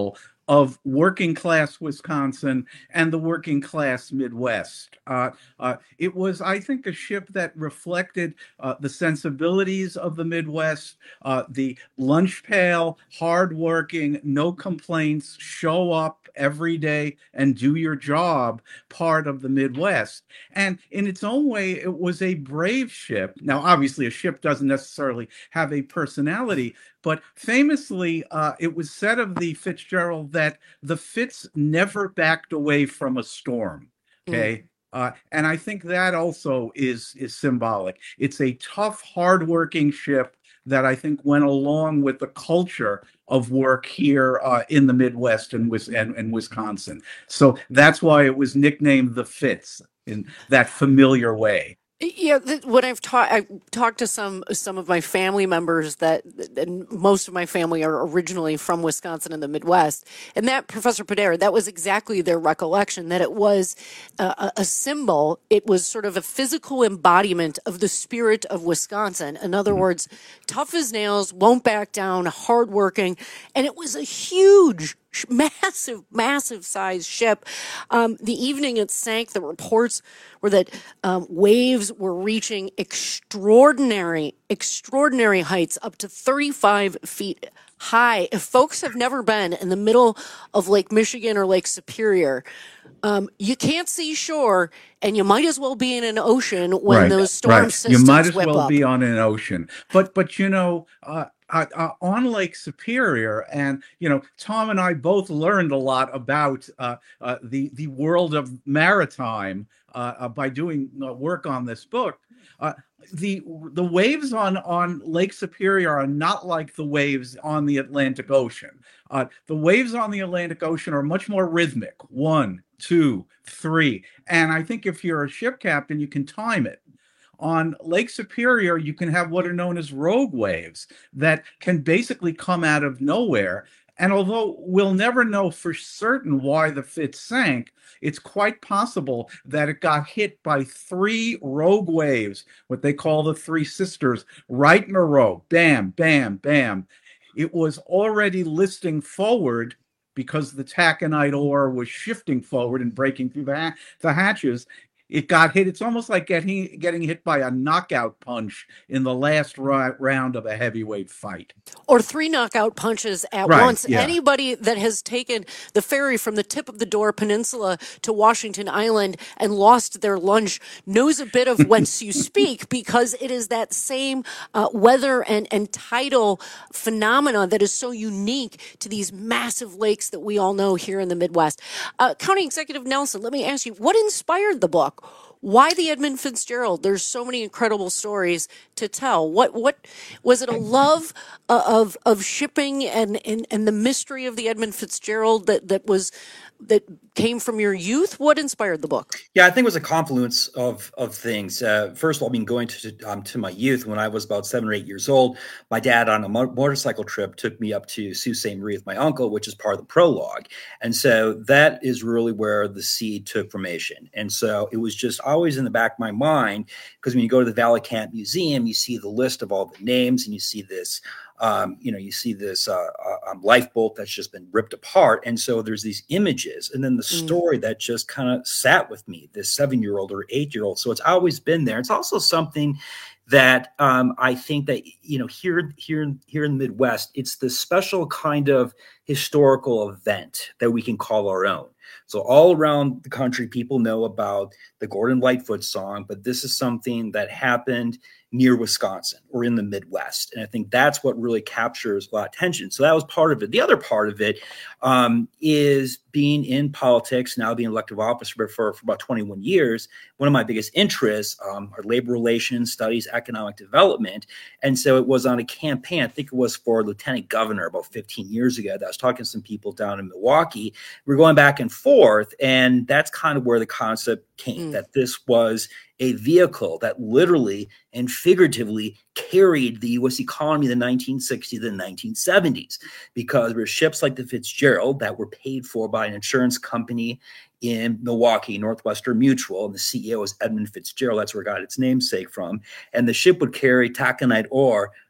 of working class Wisconsin and the working class Midwest. Uh, uh, it was, I think, a ship that reflected uh, the sensibilities of the Midwest, uh, the lunch pail, hardworking, no complaints, show up every day and do your job part of the Midwest. And in its own way, it was a brave ship. Now, obviously, a ship doesn't necessarily have a personality, but famously, uh, it was said of the Fitzgerald that the Fitz never backed away from a storm. Okay. Mm. Uh, and I think that also is, is symbolic. It's a tough, hardworking ship that I think went along with the culture of work here uh, in the Midwest and, and, and Wisconsin. So that's why it was nicknamed the Fitz in that familiar way. Yeah, when I've talked, I talked to some some of my family members that, and most of my family are originally from Wisconsin and the Midwest, and that Professor Padera, that was exactly their recollection, that it was a, a symbol. It was sort of a physical embodiment of the spirit of Wisconsin. In other mm-hmm. words, tough as nails, won't back down, hardworking, and it was a huge. Massive, massive size ship. Um, the evening it sank, the reports were that um, waves were reaching extraordinary, extraordinary heights, up to thirty-five feet high. If folks have never been in the middle of Lake Michigan or Lake Superior, um, you can't see shore, and you might as well be in an ocean when right, those storm right. systems You might as whip well up. be on an ocean. But, but you know, uh, Uh, uh, on Lake Superior, and you know, Tom and I both learned a lot about uh, uh, the the world of maritime uh, uh, by doing uh, work on this book. Uh, the the waves on on Lake Superior are not like the waves on the Atlantic Ocean. Uh, the waves on the Atlantic Ocean are much more rhythmic. One, two, three, and I think if you're a ship captain, you can time it. On Lake Superior, you can have what are known as rogue waves that can basically come out of nowhere. And although we'll never know for certain why the Fitz sank, it's quite possible that it got hit by three rogue waves, what they call the Three Sisters, right in a row. Bam, bam, bam. It was already listing forward because the taconite ore was shifting forward and breaking through the, ha- the hatches. It got hit. It's almost like getting getting hit by a knockout punch in the last ra- round of a heavyweight fight. Or three knockout punches at right, once. Yeah. Anybody that has taken the ferry from the tip of the Door Peninsula to Washington Island and lost their lunch knows a bit of whence you speak, because it is that same uh, weather and, and tidal phenomena that is so unique to these massive lakes that we all know here in the Midwest. Uh, County Executive Nelson, let me ask you, what inspired the book? Why the Edmund Fitzgerald? There's so many incredible stories to tell. What what was it? A love uh, of of shipping and, and and the mystery of the Edmund Fitzgerald that that was that came from your youth? What inspired the book? Yeah, I think it was a confluence of of things. Uh, first of all, I mean, going to um, to my youth when I was about seven or eight years old, my dad on a mo- motorcycle trip took me up to Sault Ste. Marie with my uncle, which is part of the prologue, and so that is really where the seed took formation. And so it was just always in the back of my mind, because when you go to the Valley Camp Museum, you see the list of all the names, and you see this. Um, you know, you see this uh, uh, lifeboat that's just been ripped apart. And so there's these images and then the story mm. that just kind of sat with me, this seven-year-old or eight-year-old. So it's always been there. It's also something that um, I think that, you know, here, here, here in the Midwest, it's the special kind of historical event that we can call our own. So all around the country, people know about the Gordon Lightfoot song, but this is something that happened near Wisconsin or in the Midwest. And I think that's what really captures a lot of attention. So that was part of it. The other part of it um, is being in politics, now being elected office for, for, for about twenty-one years. One of my biggest interests um, are labor relations, studies, economic development. And so it was on a campaign, I think it was for lieutenant governor about fifteen years ago, that I was talking to some people down in Milwaukee. We were going back and forth, and that's kind of where the concept came, mm. that this was a vehicle that literally and figuratively carried the U S economy in the nineteen sixties and nineteen seventies, because there were ships like the Fitzgerald that were paid for by an insurance company in Milwaukee, Northwestern Mutual, and the C E O was Edmund Fitzgerald. That's where it got its namesake from. And the ship would carry taconite ore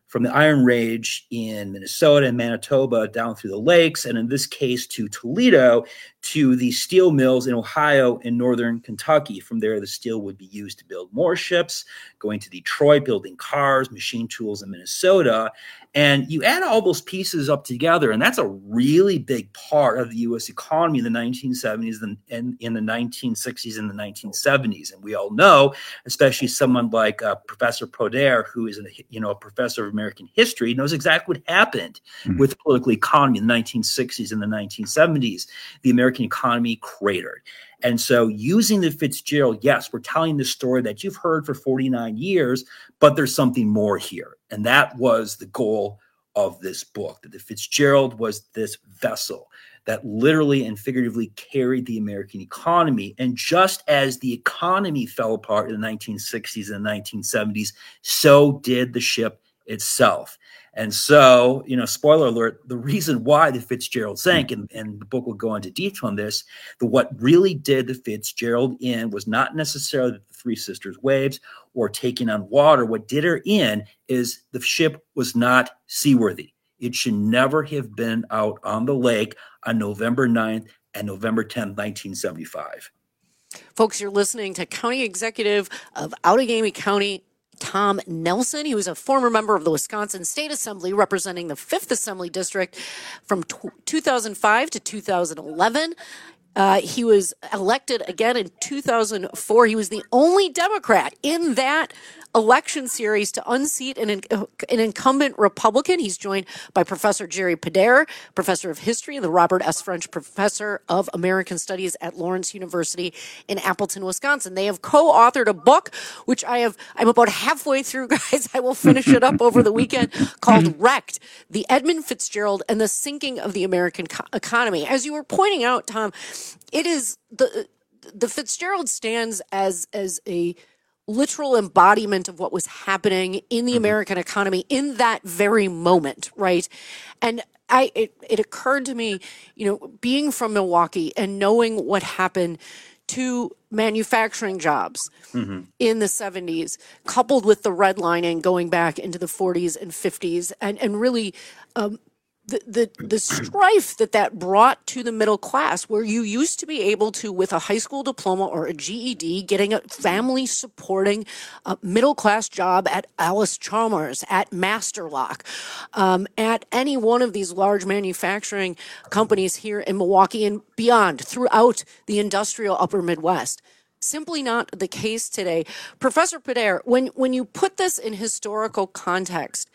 from the Iron Range in Minnesota and Manitoba down through the lakes, and in this case to Toledo, to the steel mills in Ohio and northern Kentucky. From there, the steel would be used to build more ships, going to Detroit, building cars, machine tools in Minnesota. And you add all those pieces up together, and that's a really big part of the U S economy in the nineteen seventies and in the nineteen sixties and the nineteen seventies. And we all know, especially someone like uh, Professor Poder, who is a, you know, a professor of American history, knows exactly what happened mm-hmm. with the political economy in the nineteen sixties and the nineteen seventies. The American economy cratered. And so using the Fitzgerald, yes, we're telling the story that you've heard for forty-nine years, but there's something more here. And that was the goal of this book, that the Fitzgerald was this vessel that literally and figuratively carried the American economy. And just as the economy fell apart in the nineteen sixties and nineteen seventies, so did the ship itself. And so, you know, spoiler alert, the reason why the Fitzgerald sank, and, and the book will go into detail on this, the what really did the Fitzgerald in was not necessarily the Three Sisters waves or taking on water. What did her in is the ship was not seaworthy. It should never have been out on the lake on November ninth and November tenth, nineteen seventy-five. Folks, you're listening to County Executive of Outagamie County, Tom Nelson. He was a former member of the Wisconsin State Assembly representing the fifth Assembly District from two thousand five to two thousand eleven. Uh, he was elected again in two thousand four. He was the only Democrat in that election series to unseat an, an incumbent Republican. He's joined by Professor Jerry Poder, professor of history, and the Robert S. French professor of American Studies at Lawrence University in Appleton, Wisconsin. They have co-authored a book, which I have, I'm about halfway through, guys. I will finish it up over the weekend, called Wrecked, The Edmund Fitzgerald and the Sinking of the American Co- Economy. As you were pointing out, Tom, it is the, the Fitzgerald stands as, as a literal embodiment of what was happening in the American economy in that very moment, right? And I, it, it occurred to me, you know, being from Milwaukee and knowing what happened to manufacturing jobs mm-hmm. in the seventies, coupled with the redlining going back into the forties and fifties, and, and really um, the, the the strife that that brought to the middle class, where you used to be able to, with a high school diploma or a G E D, getting a family supporting uh, middle class job at Alice Chalmers, at Master Lock, um, at any one of these large manufacturing companies here in Milwaukee and beyond, throughout the industrial upper Midwest. Simply not the case today. Professor Poder, when when you put this in historical context,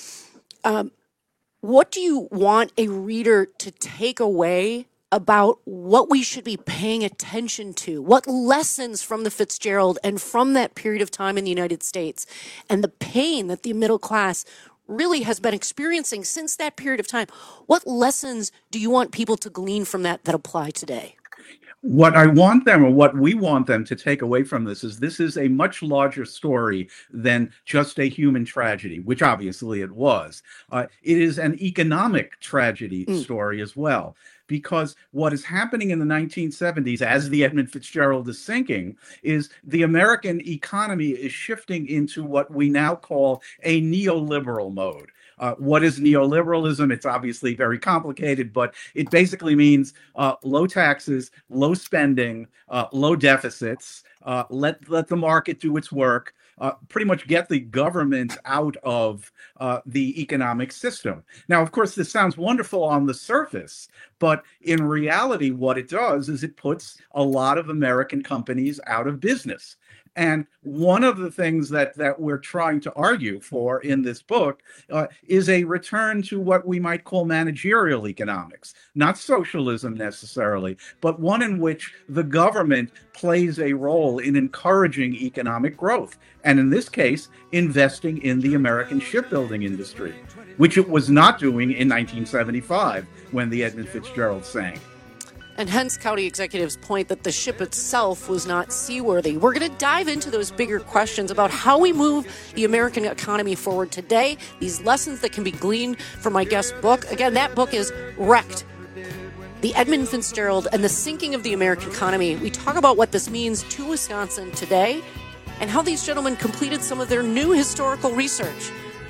um, what do you want a reader to take away about what we should be paying attention to? What lessons from the Fitzgerald and from that period of time in the United States and the pain that the middle class really has been experiencing since that period of time? What lessons do you want people to glean from that that apply today? What I want them, or what we want them to take away from this, is this is a much larger story than just a human tragedy, which obviously it was. Uh, it is an economic tragedy mm. story as well, because what is happening in the nineteen seventies, as the Edmund Fitzgerald is sinking, is the American economy is shifting into what we now call a neoliberal mode. Uh, what is neoliberalism? It's obviously very complicated, but it basically means uh, low taxes, low spending, uh, low deficits, uh, let, let the market do its work, uh, pretty much get the government out of uh, the economic system. Now, of course, this sounds wonderful on the surface, but in reality, what it does is it puts a lot of American companies out of business. And one of the things that, that we're trying to argue for in this book uh, is a return to what we might call managerial economics, not socialism necessarily, but one in which the government plays a role in encouraging economic growth. And in this case, investing in the American shipbuilding industry, which it was not doing in nineteen seventy-five when the Edmund Fitzgerald sank. And hence county executives' point that the ship itself was not seaworthy. We're going to dive into those bigger questions about how we move the American economy forward today, these lessons that can be gleaned from my guest's book. Again, that book is Wrecked, The Edmund Fitzgerald and the Sinking of the American Economy. We talk about what this means to Wisconsin today and how these gentlemen completed some of their new historical research.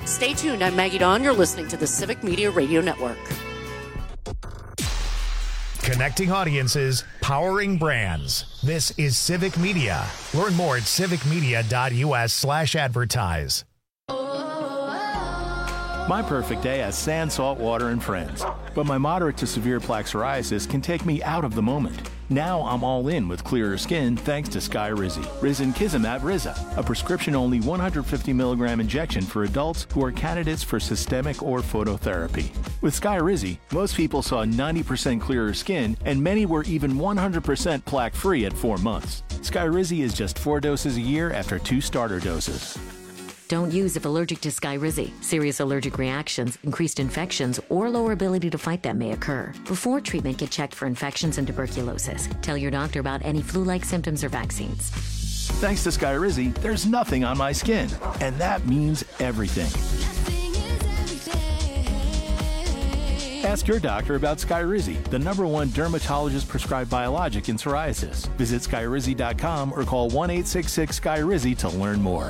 Stay tuned. I'm Maggie Dawn. You're listening to the Civic Media Radio Network. Connecting audiences, powering brands. This is Civic Media. Learn more at civicmedia.us slash advertise. My perfect day has sand, salt water, and friends. But my moderate to severe plaque psoriasis can take me out of the moment. Now I'm all in with clearer skin thanks to Skyrizi. Risankizumab Riza, a prescription-only one hundred fifty milligram injection for adults who are candidates for systemic or phototherapy. With Skyrizi, most people saw ninety percent clearer skin, and many were even one hundred percent plaque-free at four months. Skyrizi is just four doses a year after two starter doses. Don't use if allergic to Skyrizi. Serious allergic reactions, increased infections, or lower ability to fight them may occur. Before treatment, get checked for infections and tuberculosis. Tell your doctor about any flu-like symptoms or vaccines. Thanks to Skyrizi, there's nothing on my skin, and that means everything. Ask your doctor about Skyrizi, the number one dermatologist-prescribed biologic in psoriasis. Visit skyrizi dot com or call one eight six six Skyrizi to learn more.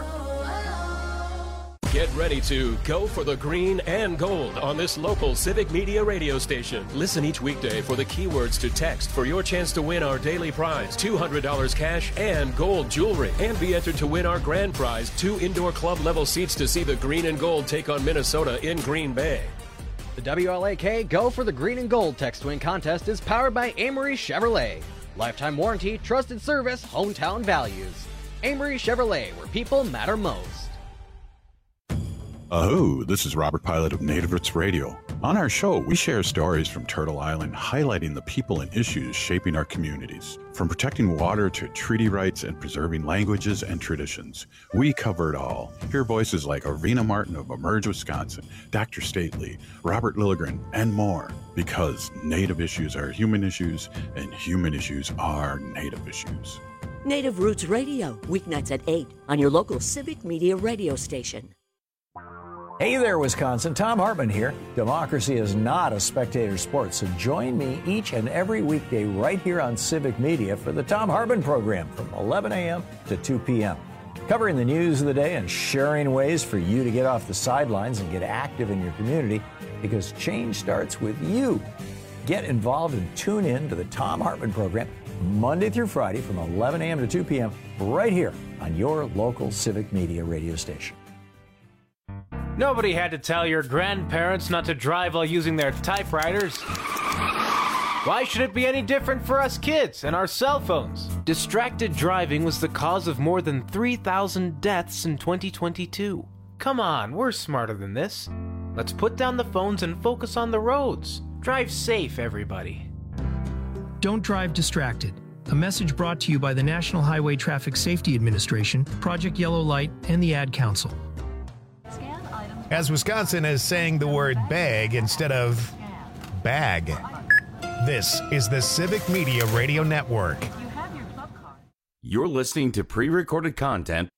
Get ready to go for the green and gold on this local Civic Media radio station. Listen each weekday for the keywords to text for your chance to win our daily prize, two hundred dollars cash and gold jewelry. And be entered to win our grand prize, two indoor club level seats to see the green and gold take on Minnesota in Green Bay. The W L A K Go for the Green and Gold text win contest is powered by Amory Chevrolet. Lifetime warranty, trusted service, hometown values. Amory Chevrolet, where people matter most. Aho, this is Robert Pilot of Native Roots Radio. On our show, we share stories from Turtle Island highlighting the people and issues shaping our communities. From protecting water to treaty rights and preserving languages and traditions, we cover it all. Hear voices like Arvina Martin of Emerge, Wisconsin, Doctor Stately, Robert Lilligren, and more. Because Native issues are human issues, and human issues are Native issues. Native Roots Radio, weeknights at eight on your local Civic Media radio station. Hey there, Wisconsin. Tom Hartman here. Democracy is not a spectator sport, so join me each and every weekday right here on Civic Media for the Tom Hartman program from eleven a.m. to two p.m. Covering the news of the day and sharing ways for you to get off the sidelines and get active in your community, because change starts with you. Get involved and tune in to the Tom Hartman program Monday through Friday from eleven a.m. to two p.m. right here on your local Civic Media radio station. Nobody had to tell your grandparents not to drive while using their typewriters. Why should it be any different for us kids and our cell phones? Distracted driving was the cause of more than three thousand deaths in twenty twenty-two. Come on, we're smarter than this. Let's put down the phones and focus on the roads. Drive safe, everybody. Don't drive distracted. A message brought to you by the National Highway Traffic Safety Administration, Project Yellow Light, and the Ad Council. As Wisconsin is saying the word bag instead of bag. This is the Civic Media Radio Network. You're listening to pre-recorded content.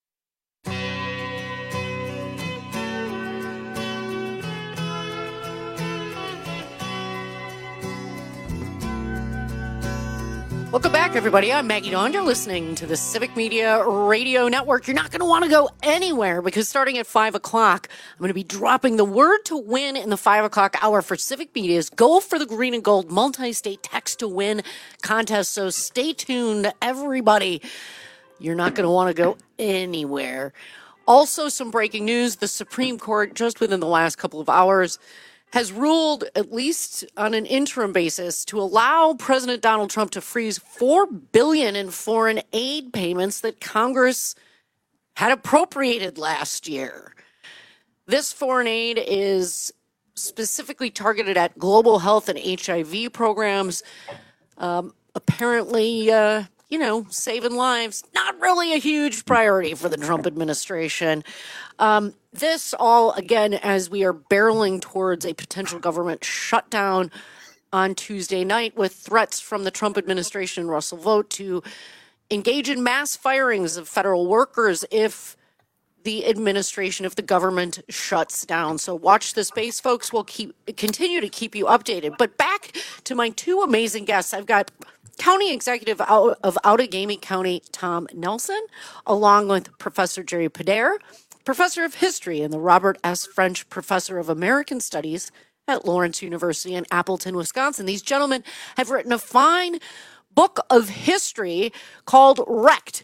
Welcome back, everybody. I'm Maggie Dawn. You're listening to the Civic Media Radio Network. You're not going to want to go anywhere because starting at five o'clock, I'm going to be dropping the word to win in the five o'clock hour for Civic Media's Go for the Green and Gold multi-state text to win contest. So stay tuned, everybody. You're not going to want to go anywhere. Also, some breaking news. The Supreme Court, just within the last couple of hours, has ruled, at least on an interim basis, to allow President Donald Trump to freeze four billion dollars in foreign aid payments that Congress had appropriated last year. This foreign aid is specifically targeted at global health and H I V programs. Um, apparently, uh, you know, saving lives, not really a huge priority for the Trump administration. Um, this all, again, as we are barreling towards a potential government shutdown on Tuesday night with threats from the Trump administration and Russell Vought to engage in mass firings of federal workers if the administration, if the government shuts down. So watch the space, folks. We'll keep continue to keep you updated. But back to my two amazing guests. I've got County Executive of Outagamie County, Tom Nelson, along with Professor Jerry Podair, professor of history and the Robert S. French Professor of American Studies at Lawrence University in Appleton, Wisconsin. These gentlemen have written a fine book of history called Wrecked: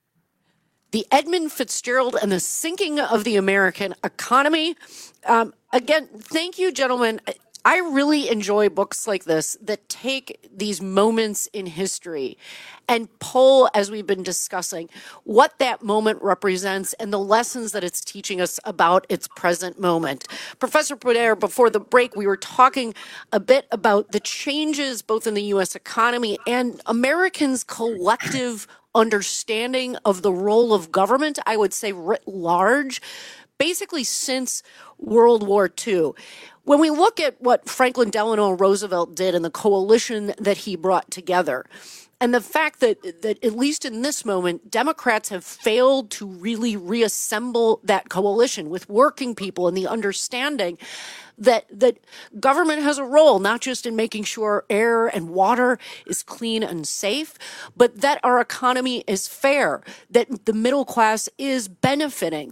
The Edmund Fitzgerald and the Sinking of the American Economy. Um, again, thank you, gentlemen. I really enjoy books like this that take these moments in history and pull, as we've been discussing, what that moment represents and the lessons that it's teaching us about its present moment. Professor Poder, before the break, we were talking a bit about the changes both in the U S economy and Americans' collective understanding of the role of government, I would say writ large, basically since World War Two. When we look at what Franklin Delano Roosevelt did and the coalition that he brought together, and the fact that, that at least in this moment, Democrats have failed to really reassemble that coalition with working people and the understanding that that government has a role, not just in making sure air and water is clean and safe, but that our economy is fair, that the middle class is benefiting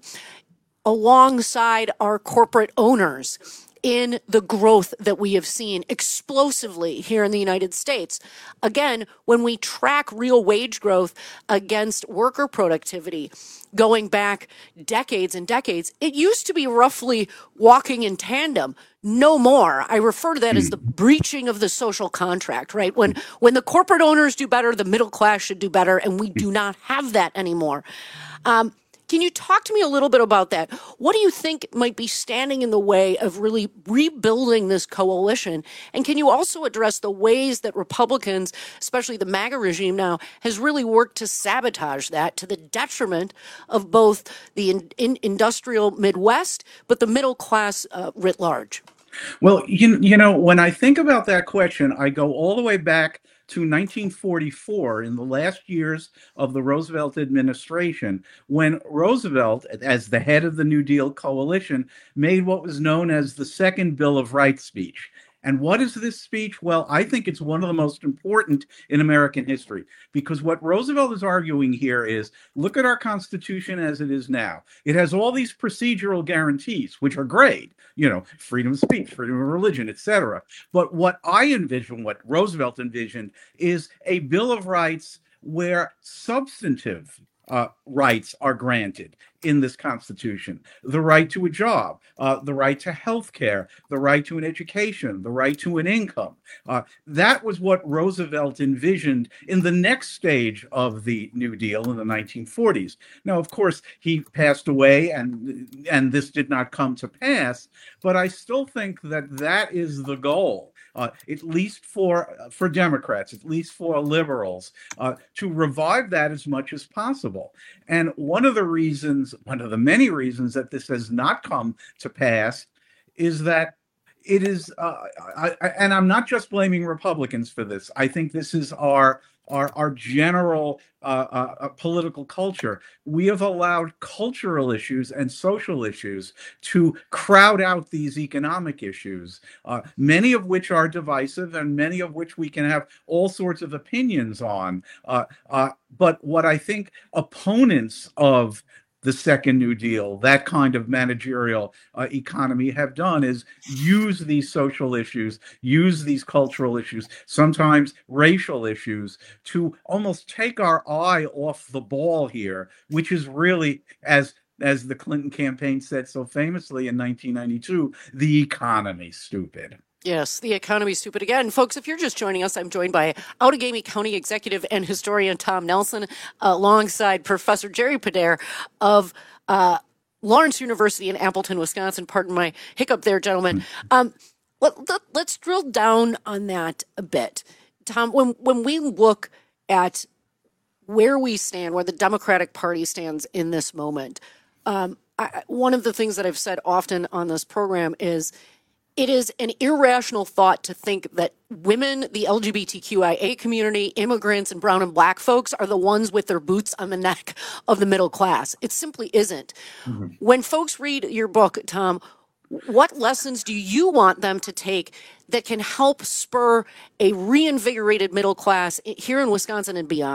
alongside our corporate owners in the growth that we have seen explosively here in the United States. Again, when we track real wage growth against worker productivity, going back decades and decades, it used to be roughly walking in tandem. No more. I refer to that as the breaching of the social contract, right? When when the corporate owners do better, the middle class should do better, and we do not have that anymore. Um, Can you talk to me a little bit about that? What do you think might be standing in the way of really rebuilding this coalition? And can you also address the ways that Republicans, especially the MAGA regime now, has really worked to sabotage that to the detriment of both the in, in industrial Midwest, but the middle class uh, writ large? Well, you, you know, when I think about that question, I go all the way back to nineteen forty-four, in the last years of the Roosevelt administration, when Roosevelt, as the head of the New Deal coalition, made what was known as the Second Bill of Rights speech. And what is this speech? Well, I think it's one of the most important in American history, because what Roosevelt is arguing here is, look at our Constitution as it is now. It has all these procedural guarantees, which are great, you know, freedom of speech, freedom of religion, et cetera. But what I envision, what Roosevelt envisioned, is a Bill of Rights where substantive Uh, rights are granted in this Constitution. The right to a job, uh, the right to health care, the right to an education, the right to an income. Uh, that was what Roosevelt envisioned in the next stage of the New Deal in the nineteen forties. Now, of course, he passed away and, and this did not come to pass, but I still think that that is the goal. Uh, at least for uh, for Democrats, at least for liberals, uh, to revive that as much as possible. And one of the reasons, one of the many reasons that this has not come to pass is that it is, uh, I, I, and I'm not just blaming Republicans for this. I think this is our our, our general uh, uh, political culture. We have allowed cultural issues and social issues to crowd out these economic issues, uh, many of which are divisive and many of which we can have all sorts of opinions on. Uh, uh, but what I think opponents of the Second New Deal, that kind of managerial uh, economy, have done is use these social issues, use these cultural issues, sometimes racial issues, to almost take our eye off the ball here, which is really, as as the Clinton campaign said so famously in nineteen ninety-two, the economy, stupid. Yes, the economy is stupid again. Folks, if you're just joining us, I'm joined by Outagamie County Executive and Historian Tom Nelson, uh, alongside Professor Jerry Poder of uh, Lawrence University in Appleton, Wisconsin. Pardon my hiccup there, gentlemen. Um, let, let, let's drill down on that a bit. Tom, when, when we look at where we stand, where the Democratic Party stands in this moment, um, I, one of the things that I've said often on this program is it is an irrational thought to think that women, the L G B T Q I A community, immigrants, and brown and black folks are the ones with their boots on the neck of the middle class. It simply isn't. Mm-hmm. When folks read your book, Tom, what lessons do you want them to take that can help spur a reinvigorated middle class here in Wisconsin and beyond?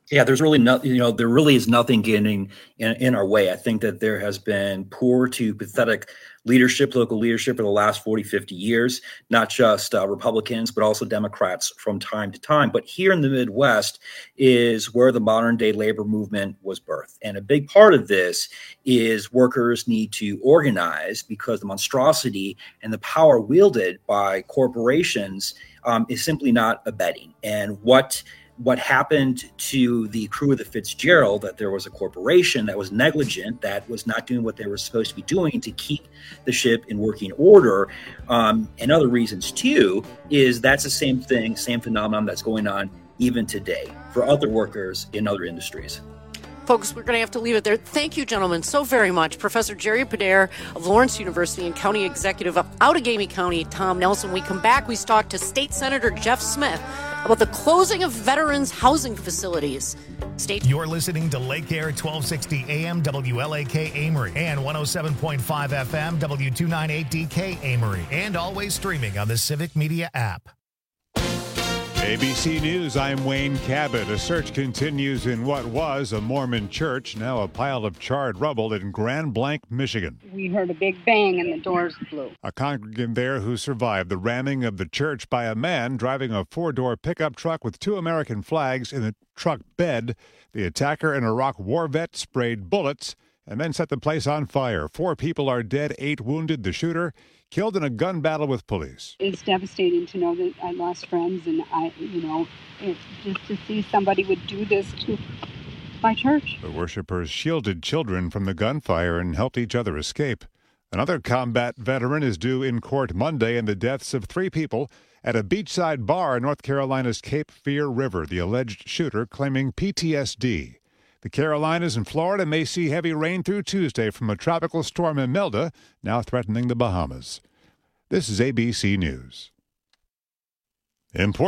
Yeah, there's really no, you know, there really is nothing getting in, in our way. I think that there has been poor to pathetic leadership, local leadership for the last forty, fifty years, not just uh, Republicans, but also Democrats from time to time. But here in the Midwest is where the modern day labor movement was birthed. And a big part of this is workers need to organize because the monstrosity and the power wielded by corporations um, is simply not abetting. And what What happened to the crew of the Fitzgerald, that there was a corporation that was negligent, that was not doing what they were supposed to be doing to keep the ship in working order, um, and other reasons too, is that's the same thing, same phenomenon that's going on even today for other workers in other industries. Folks, we're going to have to leave it there. Thank you, gentlemen, so very much. Professor Jerry Podair of Lawrence University and County Executive of Outagamie County, Tom Nelson. We come back, we talk to State Senator Jeff Smith about the closing of veterans' housing facilities. State. You're listening to Lake Air twelve sixty A M W L A K Amory and one oh seven point five F M W two ninety-eight D K Amory, and always streaming on the Civic Media app. A B C News, I'm Wayne Cabot. A search continues in what was a Mormon church, now a pile of charred rubble in Grand Blanc, Michigan. We heard a big bang and the doors blew. A congregant there who survived the ramming of the church by a man driving a four-door pickup truck with two American flags in the truck bed. The attacker, an Iraq war vet, sprayed bullets and then set the place on fire. Four people are dead, eight wounded. The shooter killed in a gun battle with police. It's devastating to know that I lost friends, and I, you know, it's just to see somebody would do this to my church. The worshipers shielded children from the gunfire and helped each other escape. Another combat veteran is due in court Monday in the deaths of three people at a beachside bar in North Carolina's Cape Fear River, the alleged shooter claiming P T S D. The Carolinas and Florida may see heavy rain through Tuesday from a tropical storm Imelda, now threatening the Bahamas. This is A B C News. Important